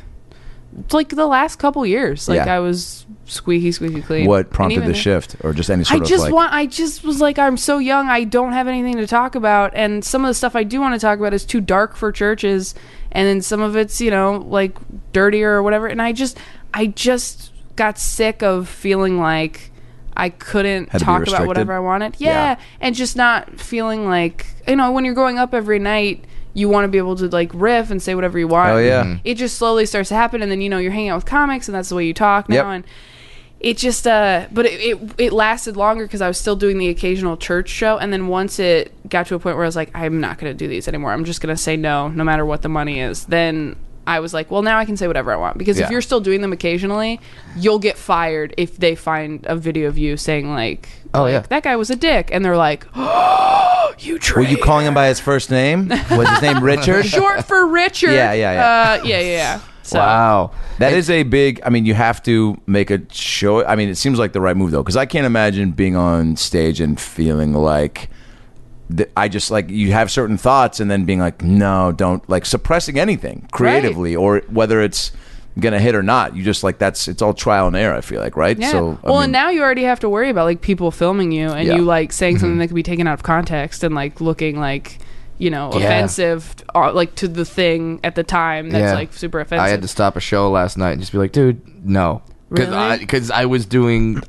the last couple years. Like, Yeah. I was squeaky clean. What And prompted even the then- shift, or just any sort I of just like? I just was like, I'm so young, I don't have anything to talk about, and some of the stuff I do want to talk about is too dark for churches, and then some of it's like dirtier or whatever, and I just got sick of feeling like I couldn't Had to be talk about restricted? whatever I wanted. Yeah. And just not feeling like, when you're growing up every night, you want to be able to like riff and say whatever you want. Oh, yeah. It just slowly starts to happen, and then you're hanging out with comics, and that's the way you talk now. Yep. And it just but it lasted longer because I was still doing the occasional church show, and then once it got to a point where I was like, I'm not going to do these anymore, I'm just going to say no matter what the money is, then I was like, well, now I can say whatever I want, because if Yeah. you're still doing them occasionally, you'll get fired if they find a video of you saying like, Oh, yeah. that guy was a dick, and they're like, oh, you Were traitor. you calling him by his first name? Was his name Richard? Short for Richard. Yeah. Yeah. So, Wow. That is a big. I mean, you have to make a show. I mean, it seems like the right move though, because I can't imagine being on stage and feeling like I just like you have certain thoughts and then being like, no, don't, like suppressing anything creatively or whether it's gonna hit or not. You just like it's all trial and error, I feel like, right? Yeah. So and now you already have to worry about like people filming you and you like saying something that could be taken out of context and like looking like, you know, offensive like to the thing at the time that's like super offensive. I had to stop a show last night and just be like, dude, no. Really? Because I was doing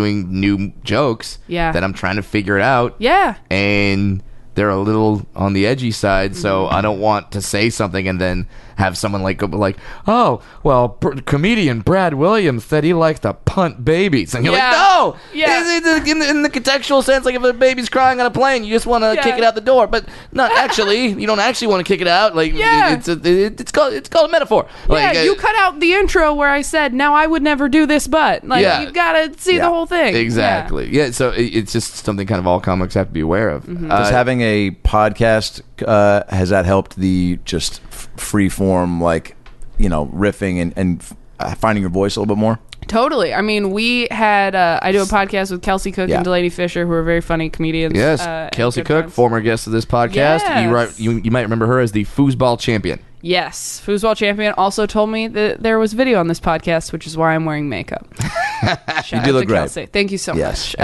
new jokes that I'm trying to figure it out. Yeah. And they're a little on the edgy side, so I don't want to say something and then have someone like oh, well, comedian Brad Williams said he likes to punt babies, and you're like, no, in the contextual sense, like if a baby's crying on a plane, you just want to kick it out the door, but not actually, you don't actually want to kick it out. Like it's called a metaphor. Like, you cut out the intro where I said, now I would never do this, but like you've got to see the whole thing. Exactly. Yeah. So it's just something kind of all comics have to be aware of. Does having a podcast has that helped the just free form, like, you know, riffing and finding your voice a little bit more? Totally. I mean, we had I do a podcast with Kelsey Cook and Delaney Fisher, who are very funny comedians. Yes, Kelsey Cook, friends. former guest of this podcast. Yes. You might remember her as the foosball champion. Yes, Foosball Champion also told me that there was video on this podcast, which is why I'm wearing makeup. You do look great. Kelsey. Thank you so much.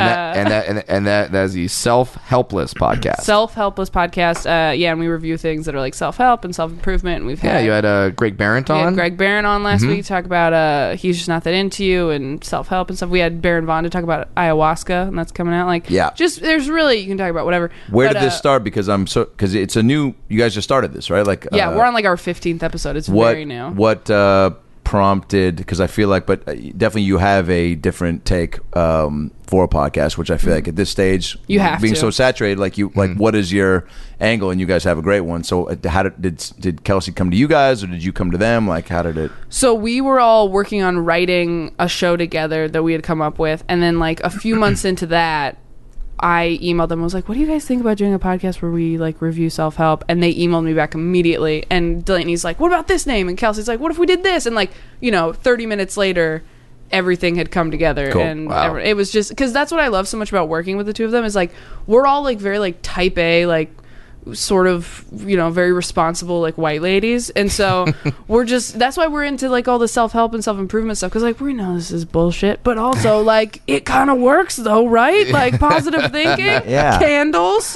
And that is the Self-Helpless podcast. Self-Helpless podcast. And we review things that are like self-help and self-improvement. And we've had you had Greg Barrett on. We had Greg Barron on last week to talk about he's just not that into you and self-help and stuff. We had Baron Vaughn to talk about ayahuasca, and that's coming out. Like, just there's really, you can talk about whatever. Where did this start? Because it's a new. You guys just started this, right? Like, we're on like our 15th episode. It's very new. What prompted? Because I feel like, but definitely you have a different take for a podcast, which I feel like at this stage, you have being to. so saturated. Like like what is your angle? And you guys have a great one. So how did Kelsey come to you guys, or did you come to them? Like, how did it? So we were all working on writing a show together that we had come up with, and then like a few months into that, I emailed them. I was like, what do you guys think about doing a podcast where we like review self-help? And they emailed me back immediately. And Delaney's like, what about this name? And Kelsey's like, what if we did this? And like, 30 minutes later, everything had come together. Cool. And it was just, because that's what I love so much about working with the two of them is like, we're all like very like type A, like sort of, very responsible like white ladies, and so that's why we're into like all the self-help and self-improvement stuff, because like we know this is bullshit, but also like it kind of works though, right? Like positive thinking, candles,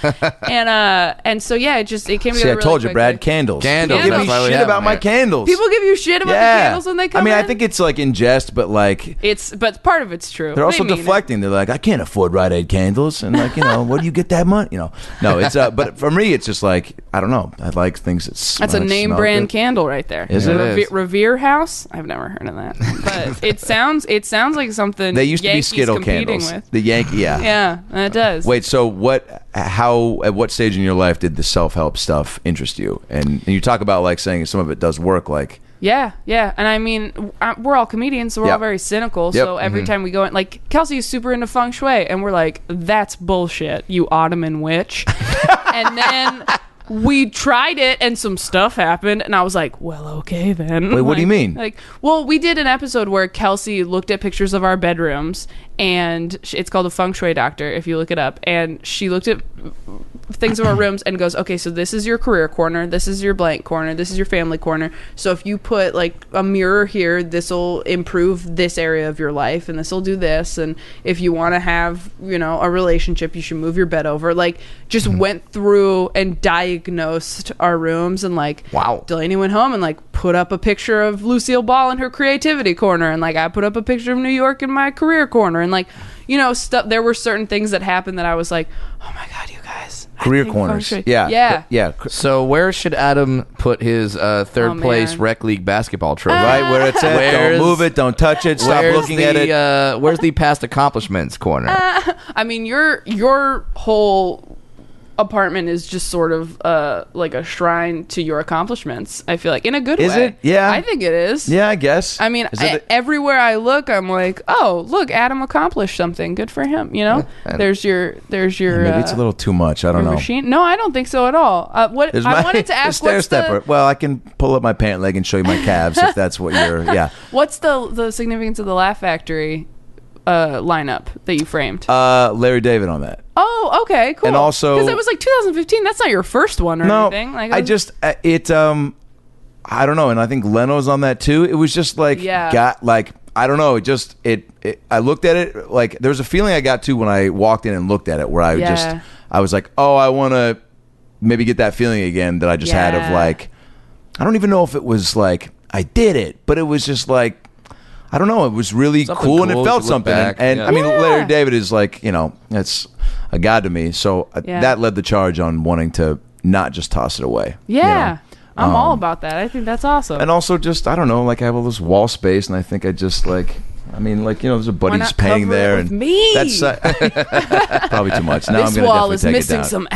and so it came together. See, I told really you, Brad, quickly. candles. Candles. People give me shit about my candles. People give you shit about the candles when they come in? I think it's like in jest, but like but part of it's true. They're also deflecting. They're like, I can't afford Rite Aid candles, and like, where do you get that money? No, it's but for me, it's just like, I don't know. I like things that's a name brand candle right there. Is it? Revere House? I've never heard of that, but it sounds like something they used Yankees to be Skittle competing candles. With. The Yankee, yeah, it does. Wait, so at what stage in your life did the self-help stuff interest you? And you talk about like saying some of it does work, like. Yeah, and I mean, we're all comedians, so we're all very cynical. So every time we go in, like, Kelsey is super into feng shui, and we're like, that's bullshit, you Ottoman witch. And then we tried it, and some stuff happened, and I was like, well, okay then. Wait, what do you mean? Well, we did an episode where Kelsey looked at pictures of our bedrooms, and it's called a feng shui doctor, if you look it up, and she looked at things of our rooms and goes, okay, so this is your career corner, this is your blank corner, this is your family corner. So if you put like a mirror here, this will improve this area of your life, and this will do this. And if you want to have a relationship, you should move your bed over. Like, just went through and diagnosed our rooms, and like, wow. Delaney went home and like put up a picture of Lucille Ball in her creativity corner, and like I put up a picture of New York in my career corner, and like stuff. There were certain things that happened that I was like, oh my god, you guys. Career corners. Yeah. So where should Adam put his third place rec league basketball trophy? Right where it's at. Don't move it. Don't touch it. Stop looking at it. Where's the past accomplishments corner? I mean, your whole apartment is just sort of like a shrine to your accomplishments. I feel like, in a good way. Is it? Yeah, I think it is. Yeah, I guess. I mean, everywhere I look, I'm like, oh, look, Adam accomplished something. Good for him. There's your. Maybe it's a little too much. I don't know. Machine? No, I don't think so at all. I wanted to ask. Stair stepper. Well, I can pull up my pant leg and show you my calves if that's what you're. Yeah. What's the significance of the Laugh Factory lineup that you framed? Larry David on that. Oh, okay, cool. And also- because it was like 2015. That's not your first one or anything. Like, I just I don't know, and I think Leno's on that too. It was just like I don't know. I looked at it like there was a feeling I got to when I walked in and looked at it where I was like, oh, I want to maybe get that feeling again that I just had of like, I don't even know if it was like I did it, but it was just like, I don't know. It was really cool and it felt something. And I mean, Larry David is like, it's a god to me. So that led the charge on wanting to not just toss it away. Yeah. I'm all about that. I think that's awesome. And also just, I don't know, like I have all this wall space and I think I just like, there's a buddy just painting there. With and me? That's probably too much. Now this I'm wall going is to definitely missing take some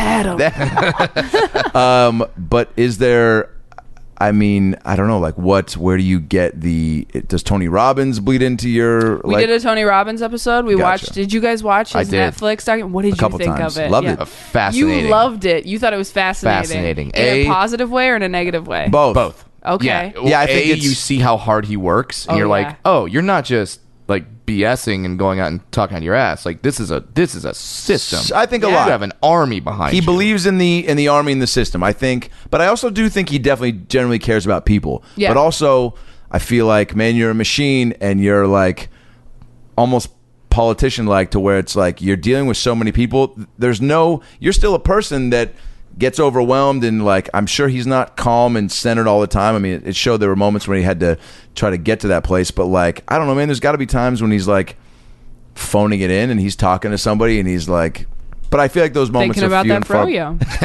Adam. But is there, I don't know, like where do you get does Tony Robbins bleed into your, we did a Tony Robbins episode. We Gotcha. watched, did you guys watch his Netflix document? What did you think times. of it? Loved it. Fascinating. You loved it. You thought it was fascinating. Fascinating. In a positive way or in a negative way? Both. Okay. Yeah, I think you see how hard he works, and you're like, oh, you're not just like BSing and going out and talking out your ass. Like this is a system. I think a You lot. have an army behind He you. believes in the army and the system, I think. But I also do think he definitely generally cares about people. Yeah. But also, I feel like, man, you're a machine and you're like almost politician-like to where it's like you're dealing with so many people. You're still a person that gets overwhelmed and like I'm sure he's not calm and centered all the time. I mean, it showed there were moments when he had to try to get to that place. But like, I don't know, man, there's got to be times when he's like phoning it in and he's talking to somebody and he's like, but I feel like those moments Thinking are about few that and far.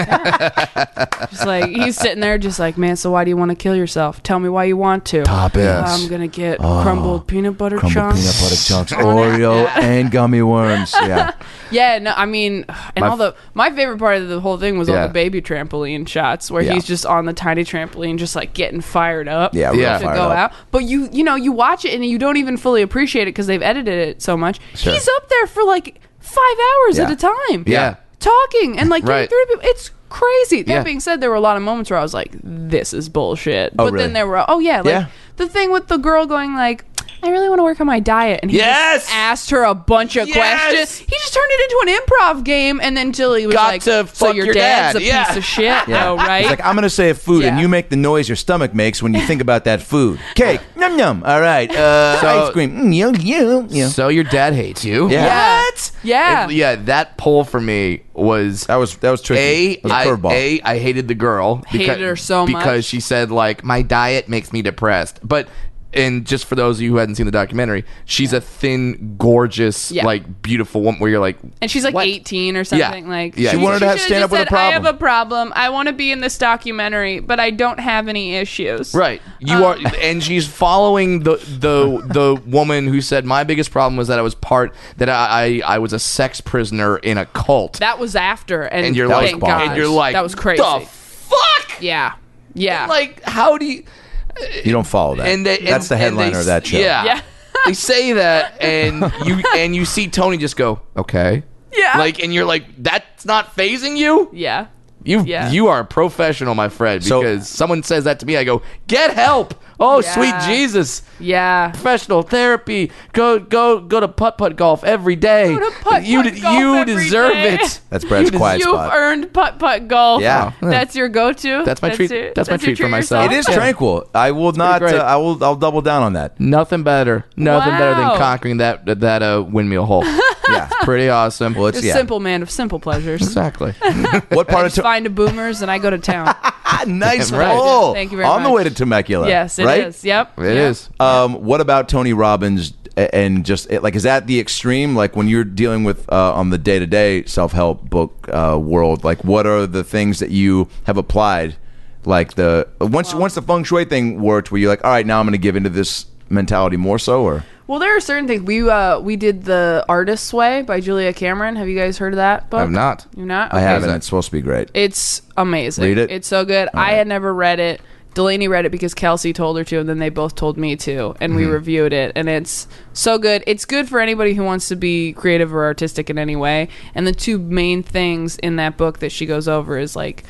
froyo. Yeah. Just like he's sitting there just like, man, so why do you want to kill yourself? Tell me why you want to. Toppings. I'm going to get crumbled peanut butter Crumbled chunks. peanut butter chunks, Oreo, and gummy worms. Yeah. Yeah, no, I mean, and my favorite part of the whole thing was all the baby trampoline shots where he's just on the tiny trampoline, just like getting fired up. Yeah, real to fired go up. out. But you watch it and you don't even fully appreciate it because they've edited it so much. Sure. He's up there for like 5 hours at a time. Yeah. Talking and like getting Right. through people. It's crazy. That Yeah. being said, there were a lot of moments where I was like, this is bullshit. But really? then there were, the thing with the girl going like, I really want to work on my diet. And he Yes! just asked her a bunch of questions. He just turned it into an improv game. And then Tilly was Got like, to so fuck your your dad's dad." a Yeah. piece of shit, though, right? It's like, I'm going to say a food, and Yeah. you make the noise your stomach makes when you think about that food. Cake, yum yum. All right, ice cream, yum yum. So your dad hates you. Yeah. What? Yeah. That poll for me was That was tricky. That was a curveball. I hated the girl. Hated her so much. because she said like my diet makes me depressed. But and just for those of you who hadn't seen the documentary, she's a thin, gorgeous, like beautiful woman. Where you're like, and she's like what? 18 or something. Yeah. Like Yeah. She wanted to have should've stand up just with a said, I problem. have a problem. I want to be in this documentary, but I don't have any issues. right, you are, and she's following the woman who said my biggest problem was that I was a sex prisoner in a cult. That was after, and you're thank like, God. and you're like, that was crazy. The fuck? Yeah. Like, how do you? You don't follow that. That's the headliner of that show. Yeah. Yeah. They say that, and you see Tony just go, okay. Yeah. Like, and you're like, that's not phasing you? Yeah. You are a professional, my friend, So- because someone says that to me, I go, get help. Oh, Yeah. sweet Jesus. Yeah. Professional therapy. Go to putt-putt golf every day. Go to putt-putt you golf every deserve day. it. That's Brad's quiet You've spot. earned putt golf. Yeah. That's your go-to. That's my treat. That's my your treat for myself. It is Yeah. tranquil. I will not. great. I'll double down on that. Nothing better. Nothing better Wow. than conquering that windmill hole. Yeah. Pretty awesome. Well, it's You're a simple man of simple pleasures. Exactly. What I part of just find a boomers and I go to town. nice Right. hole. Thank you very on the much. way to Temecula. Yes, it is. right? Yep. It is. What about Tony Robbins and just like is that the extreme? Like when you're dealing with on the day-to-day self-help book world, like what are the things that you have applied? Like once the feng shui thing worked, were you like, all right, now I'm going to give into this mentality more so, or? Well, there are certain things. We did The Artist's Way by Julia Cameron. Have you guys heard of that book? I'm not. You're not? I Okay. haven't. It's supposed to be great. It's amazing. Read it? It's so good. I had never read it. Delaney read it because Kelsey told her to, and then they both told me to, and we reviewed it, and it's so good. It's good for anybody who wants to be creative or artistic in any way. And the two main things in that book that she goes over is like,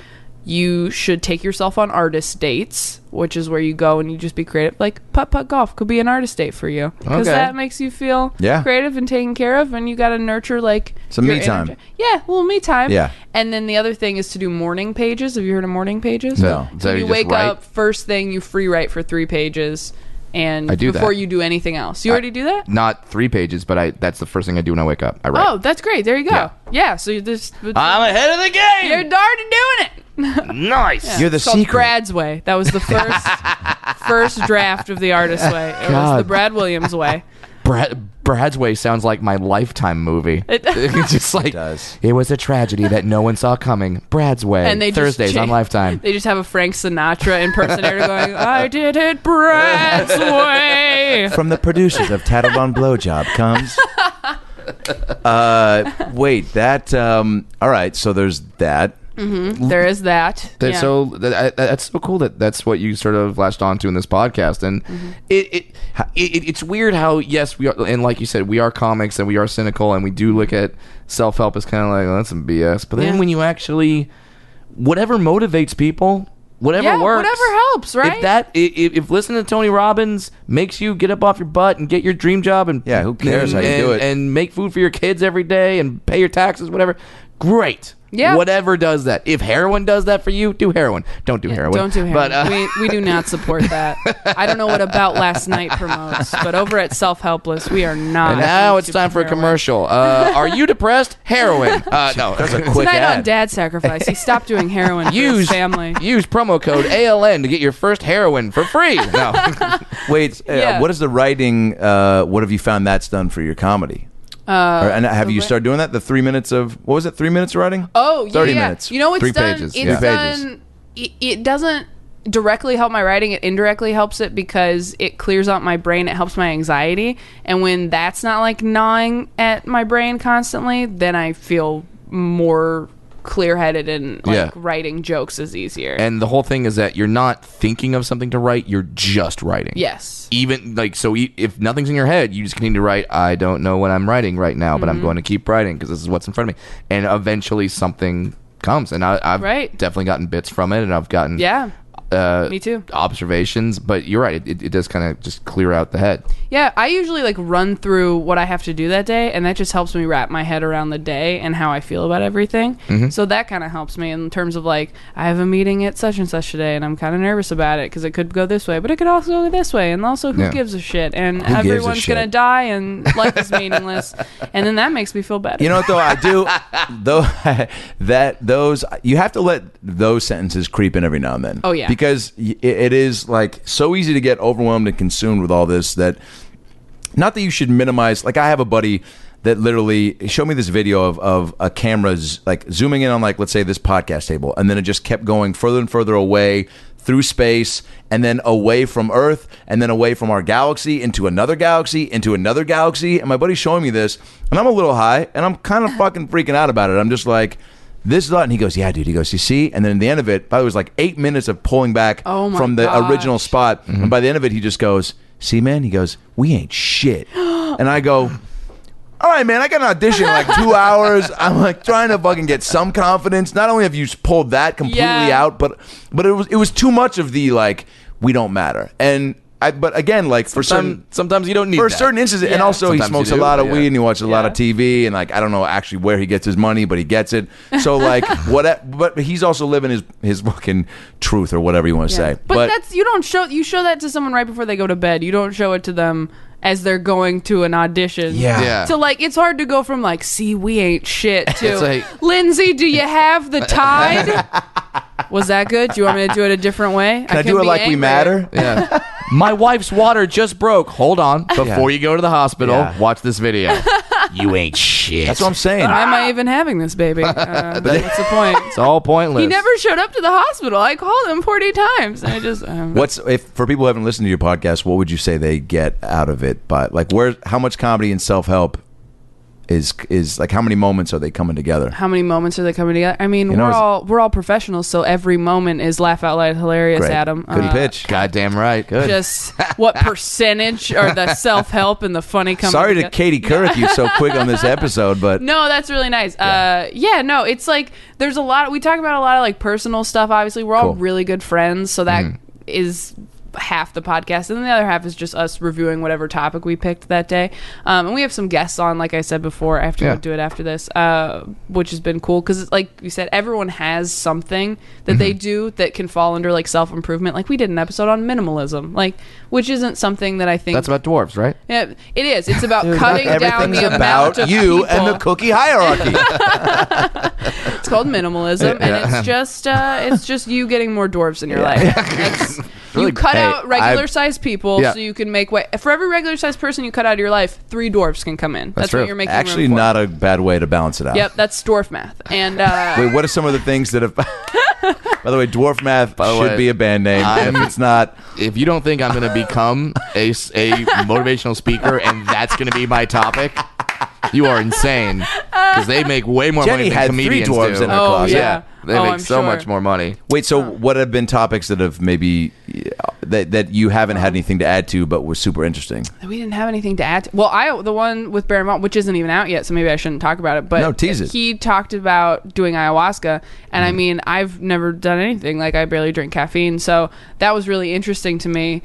You should take yourself on artist dates, which is where you go and you just be creative. Like putt-putt golf could be an artist date for you because Okay. that makes you feel Yeah. creative and taken care of, and you got to nurture like Some your me time. energy. Yeah, well, me time. Yeah. And then the other thing is to do morning pages. Have you heard of morning pages? No. So you you just wake write? up first thing, you free write for 3 pages, and I do before that. you do anything else. You already do that? Not 3 pages, but that's the first thing I do when I wake up. I write. Oh, that's great. There you go. Yeah. So you just I'm ahead of the game. you're already doing it. Nice. You're the It's called secret. Brad's Way. That was the first draft of the Artist's Way. It was God. the Brad Williams way. Brad's Way sounds like my Lifetime movie. It's just like does. it was a tragedy that no one saw coming. Brad's Way. And they Thursdays just on Lifetime. They just have a Frank Sinatra impersonator going, "I did it Brad's way." From the producers of Tattlebone Blowjob comes. Wait, that. All right, so there's that. There is that. Yeah. So that's so cool that that's what you sort of latched onto in this podcast, and it's weird how yes we are, and like you said, we are comics and we are cynical and we do look at self-help as kind of like, oh, that's some BS, but then Yeah. when you actually whatever motivates people, whatever Yeah, works, whatever helps, right? If listening to Tony Robbins makes you get up off your butt and get your dream job and Yeah, who cares how you and- do it? and make food for your kids every day and pay your taxes, whatever, great. Yeah. Whatever does that. If heroin does that for you, do heroin. Don't do heroin. Don't do heroin. But we do not support that. I don't know what About Last Night promotes, but over at Self Helpless, we are not. and now it's super time for a heroin. commercial. Are you depressed? Heroin. No. That's a quick Tonight on ad. Dad Sacrifice, he stopped doing heroin for his Use family. Use promo code ALN to get your first heroin for free. No. Wait, Yeah. what is the writing? What have you found that's done for your comedy? And have you started doing that? The 3 minutes of what was it? 3 minutes of writing? Oh, yeah, 30 yeah. minutes. You know, it's 3 done. pages, It's yeah. 3 pages. done. It doesn't directly help my writing. It indirectly helps it because it clears out my brain. It helps my anxiety, and when that's not like gnawing at my brain constantly, then I feel more clear-headed and like Yeah. writing jokes is easier. And the whole thing is that you're not thinking of something to write. You're just writing. yes. Even like so, if nothing's in your head, you just continue to write. I don't know what I'm writing right now, but I'm going to keep writing because this is what's in front of me. And eventually, something comes, and I've Right. definitely gotten bits from it, and I've gotten Yeah. Me too. observations. But you're right; it does kind of just clear out the head. Yeah, I usually like run through what I have to do that day, and that just helps me wrap my head around the day and how I feel about everything. So that kind of helps me in terms of like, I have a meeting at such and such today, and I'm kind of nervous about it because it could go this way, but it could also go this way, and also who Yeah. gives a shit? And gives a everyone's shit? gonna die, and life is meaningless, and then that makes me feel better. You know what though? I do though that those you have to let those sentences creep in every now and then. Oh, yeah. Because it is like so easy to get overwhelmed and consumed with all this that not that you should minimize. Like I have a buddy that literally showed me this video of a camera's like zooming in on like let's say this podcast table, and then it just kept going further and further away through space, and then away from Earth, and then away from our galaxy into another galaxy, into another galaxy. And my buddy's showing me this, and I'm a little high, and I'm kind of fucking freaking out about it. I'm just like, this is not. And he goes, yeah, dude. He goes, you see? And then at the end of it, by the way, it was like 8 minutes of pulling back Oh my from the gosh. original spot. And by the end of it, he just goes, see, man? He goes, we ain't shit. And I go, all right, man, I got an audition in like 2 hours. I'm like trying to fucking get some confidence. Not only have you pulled that completely Yeah. out, but it was too much of the like, we don't matter. And but again, like for certain Sometimes you don't need for that. certain instances, and Yeah. also he Sometimes smokes you a do, lot of yeah. weed and he watches a lot of Yeah. TV, and like I don't know actually where he gets his money, but he gets it. So like but he's also living his fucking truth or whatever you want to Yeah. say. But that's you show that to someone right before they go to bed. You don't show it to them as they're going to an audition. Yeah. So like it's hard to go from like, see, we ain't shit to It's like- Lindsay, do you have the tide? Was that good? Do you want me to do it a different way? Can I do it like we matter? Yeah. My wife's water just broke. Hold on. Before you go to the hospital, Yeah. watch this video. You ain't shit. That's what I'm saying. Why am I even having this baby? What's the point? It's all pointless. He never showed up to the hospital. I called him 40 times. And I just What's if for people who haven't listened to your podcast, what would you say they get out of it? But like, how much comedy and self help is like how many moments are they coming together? How many moments are they coming together? I mean, You know, we're all professionals, so every moment is laugh out loud hilarious. Great. Adam, Good pitch. Goddamn right. Good. Just what percentage are the self help and the funny coming? Sorry to together? Katie Couric you so quick on this episode, but No, that's really nice. No, it's like there's a lot. We talk about a lot of like personal stuff. Obviously, we're all Cool. really good friends, so that is half the podcast, and then the other half is just us reviewing whatever topic we picked that day. And we have some guests on, like I said before. I have to go do it after this, which has been cool because, like you said, everyone has something that they do that can fall under like self improvement. Like we did an episode on minimalism, like which isn't something that I think That's about dwarves, right? Yeah, it is. It's about cutting down everything's the about amount of you people. and the cookie hierarchy. It's called minimalism, and it's just you getting more dwarves in your life. That's, you cut out regular sized people, Yeah. so you can make way for every regular sized person you cut out of your life. 3 dwarves can come in. That's true. what you're making. Actually, room for. not a bad way to balance it out. Yep, that's dwarf math. And Wait, what are some of the things that have? By the way, Dwarf Math the should way, be a band name. And if it's not, If you don't think I'm going to become a motivational speaker and that's going to be my topic, you are insane. Because they make way more Jenny money than had 3 comedians dwarves do. in her Oh, closet. yeah. They Oh, make I'm so sure. much more money. Wait, so what have been topics that have maybe that you haven't had anything to add to, but were super interesting? we didn't have anything to add to. Well, the one with Baron Vaughn, which isn't even out yet, so maybe I shouldn't talk about it. But No, tease it. He talked about doing ayahuasca, and I mean, I've never done anything. Like, I barely drink caffeine, so that was really interesting to me.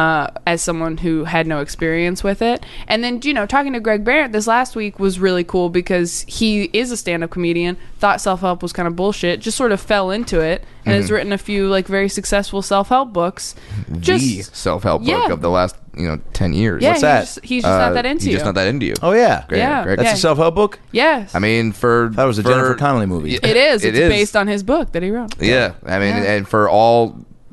As someone who had no experience with it. And then, talking to Greg Barrett this last week was really cool because he is a stand-up comedian, thought self-help was kind of bullshit, just sort of fell into it, and has written a few like very successful self-help books. The self-help book Yeah. of the last 10 years. What's that? He's just not that into He's you. just not that into you. Oh yeah, Yeah. Greg. That's Yeah. a self-help book. Yes. I mean, for I thought it was a Jennifer Connelly movie. it is. It It's is. based on his book that he wrote. Yeah, I mean, Yeah. and for all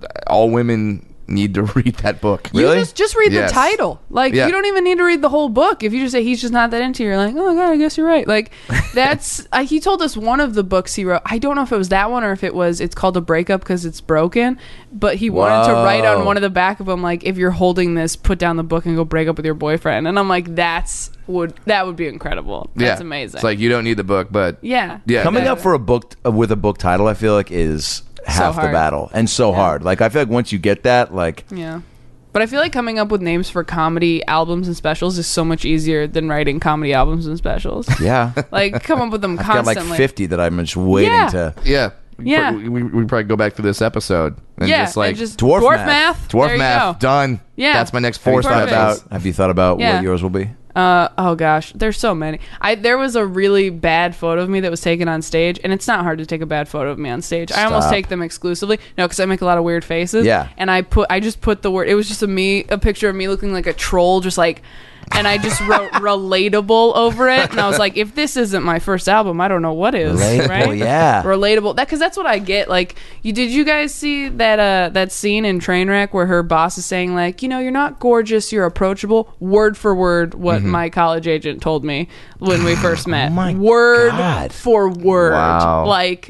women need to read that book. You Really? just read Yes. the title. Like, Yeah. you don't even need to read the whole book. If you just say he's just not that into you, you're like, oh my God, I guess you're right. Like, that's he told us one of the books he wrote. I don't know if it was that one or if it's called A Breakup Because It's Broken. But he wanted to write on one of the back of them, like, if you're holding this, put down the book and go break up with your boyfriend. And I'm like, that would be incredible. That's amazing. It's like you don't need the book, but yeah. Coming Yeah. up for a book with a book title, I feel like is half the hard. battle and so hard. Like I feel like once you get that, like Yeah. But I feel like coming up with names for comedy albums and specials is so much easier than writing comedy albums and specials. yeah, Like, come up with them I've got constantly. like 50 that I'm just waiting Yeah. to. yeah. Yeah. We probably go back to this episode and Yeah, just like and just Dwarf dwarf Math. math. dwarf There you math go. done. Yeah. That's my next Have you four thought Perfect. specials. have you thought about Yeah. what yours will be? Oh gosh, there's so many. There was a really bad photo of me that was taken on stage, and it's not hard to take a bad photo of me on stage. I almost Stop. take them exclusively. No, because I make a lot of weird faces. Yeah. And I just put the word. It was just a picture of me looking like a troll, just like. And I just wrote relatable over it, and I was like, if this isn't my first album, I don't know what is. Relatable, right? yeah. Relatable. Because that's what I get. Like, did you guys see that scene in Trainwreck where her boss is saying like, you're not gorgeous, you're approachable. Word for word, what my college agent told me when we first met. my word God. for word. Wow. Like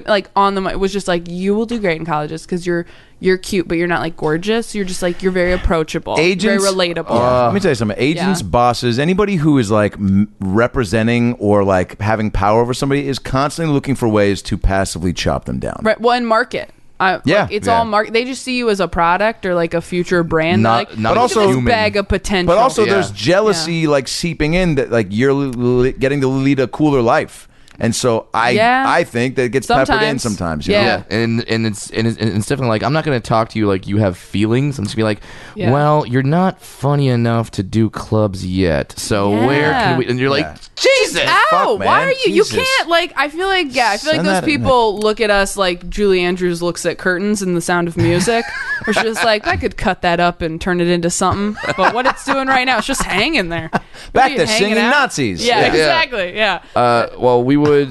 on the it was just like, you will do great in colleges because you're cute, but you're not like gorgeous. You're just like, you're very approachable, Agents, very relatable. Let me tell you something. Agents, Yeah. bosses, anybody who is like representing or like having power over somebody is constantly looking for ways to passively chop them down. Right. Well, and market. Yeah. Like, it's Yeah. all market. They just see you as a product or like a future brand. Not- like, not look at also this human. bag of potential. But also, Yeah. there's jealousy like seeping in that like you're getting to lead a cooler life, and so I think that it gets peppered in Sometimes. sometimes. You know? Yeah. and it's definitely like I'm not going to talk to you like you have feelings. I'm just gonna be like, Yeah. well, you're not funny enough to do clubs yet. So where Yeah. can we? And you're like, Yeah. Jesus. Ow! Fuck, Why man. are you? Jesus. You can't like. I feel like Send those that in people look at us like Julie Andrews looks at curtains and The Sound of Music. Where she's just like, I could cut that up and turn it into something, but what it's doing right now, it's just hanging there. Back Maybe to hang it singing out. Nazis. Yeah, Yeah. exactly. Yeah. Well, we would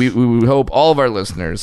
hope all of our listeners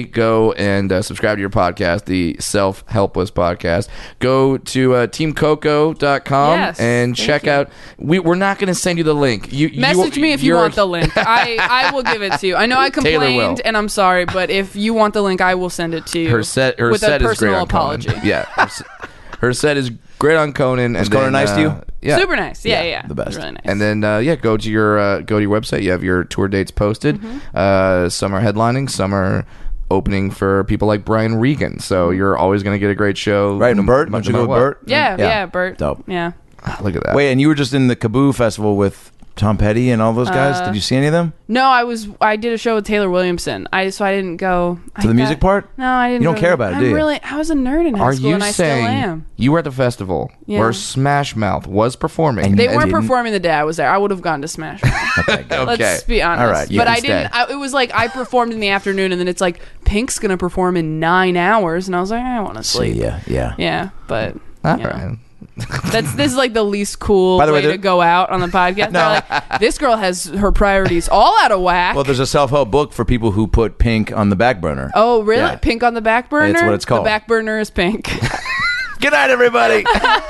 go and subscribe to your podcast, the Self Helpless Podcast. Go to teamcoco.com Yes, and thank check you. out. We're not going to send you the link. Message me if you want the link. I will give it to you. I know I Taylor will. complained and I'm sorry, but if you want the link, I will send it to you. Her set with is a great personal on Conan. apology. Yeah, her set is Great on Conan. Was Conan nice to you? Yeah. Super nice. Yeah. the best. Really nice. And then go to your website. You have your tour dates posted. Some are headlining, some are opening for people like Brian Regan. So you're always going to get a great show. Right, and Bert? no Don't you go matter with what. Bert? Yeah, Bert. Dope. Yeah. Look at that. Wait, and you were just in the Kaboo Festival with Tom Petty and all those guys? Did you see any of them? No, I did a show with Taylor Williamson. So I didn't go To the music part? No, I didn't. You don't go. care about it, do you? I was a nerd in high Are school, you and I still saying am. you were at the festival Yeah. where Smash Mouth was performing? They And weren't didn't- performing the day I was there. I would have gone to Smash Mouth. Okay, good. Okay. Let's be honest. All right, you but can I didn't. stay. It was like I performed in the afternoon, and then it's like Pink's gonna perform in 9 hours, and I was like, I want to sleep. Yeah. Yeah, but All you know. right. This is like the least cool By the way, way there- to go out on the podcast. They're like, this girl has her priorities all out of whack. Well, there's a self-help book for people who put Pink on the back burner. Oh, really? Yeah. Pink on the back burner? It's what it's called. The back burner is pink. Good night, everybody.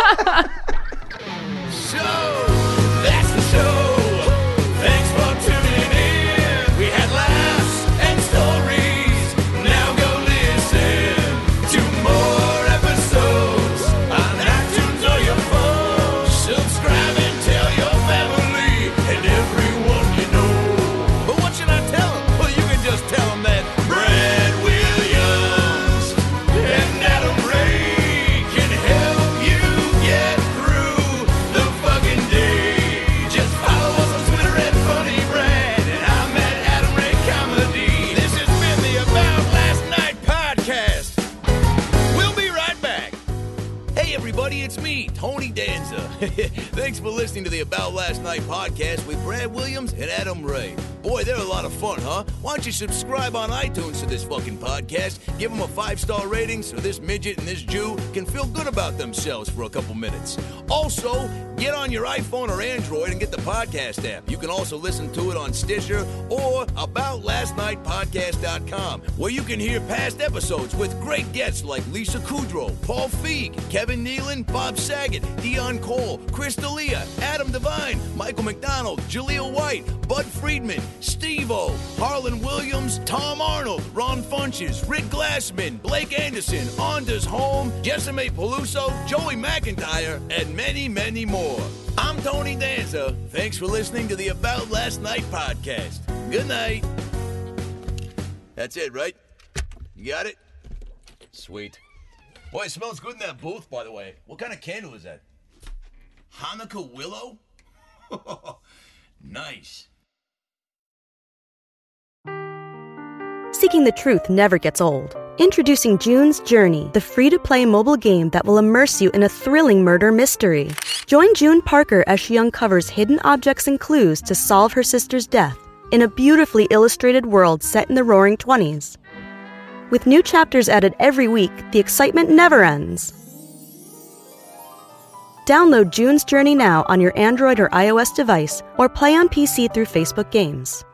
So, that's the show. Thanks for tuning in. We had laughs and stories. Now go listen to more episodes on iTunes or your phone. Subscribe and tell your family and everyone you know. But what should I tell them? Well, you can just tell them that Brad Williams and Adam Ray can help you get through the fucking day. Just follow us on Twitter at Funny Brad, and I'm at Adam Ray Comedy. This has been the About Last Night podcast. We'll be right back. Hey everybody, it's me, Tony Danza. Thanks for listening to the About Last Night podcast with Brad Williams and Adam Ray. Boy, they're a lot of fun, huh? Why don't you subscribe on iTunes to this fucking podcast? Give them a 5-star rating so this midget and this Jew can feel good about themselves for a couple minutes. Also, get on your iPhone or Android and get the podcast app. You can also listen to it on Stitcher or aboutlastnightpodcast.com, where you can hear past episodes with great guests like Lisa Kudrow, Paul Feig, Kevin Nealon, Bob Saget, Dion Cole, Chris D'Elia, Adam Devine, Michael McDonald, Jaleel White, Bud Friedman, Steve-O, Harlan Williams, Tom Arnold, Ron Funches, Rick Glassman, Blake Anderson, Anders Holm, Jessime Peluso, Joey McIntyre, and many, many more. I'm Tony Danza. Thanks for listening to the About Last Night podcast. Good night. That's it, right? You got it? Sweet. Boy, it smells good in that booth, by the way. What kind of candle is that? Hanukkah willow? Nice. Seeking the truth never gets old. Introducing June's Journey, the free-to-play mobile game that will immerse you in a thrilling murder mystery. Join June Parker as she uncovers hidden objects and clues to solve her sister's death in a beautifully illustrated world set in the Roaring '20s. With new chapters added every week, the excitement never ends. Download June's Journey now on your Android or iOS device, or play on PC through Facebook Games.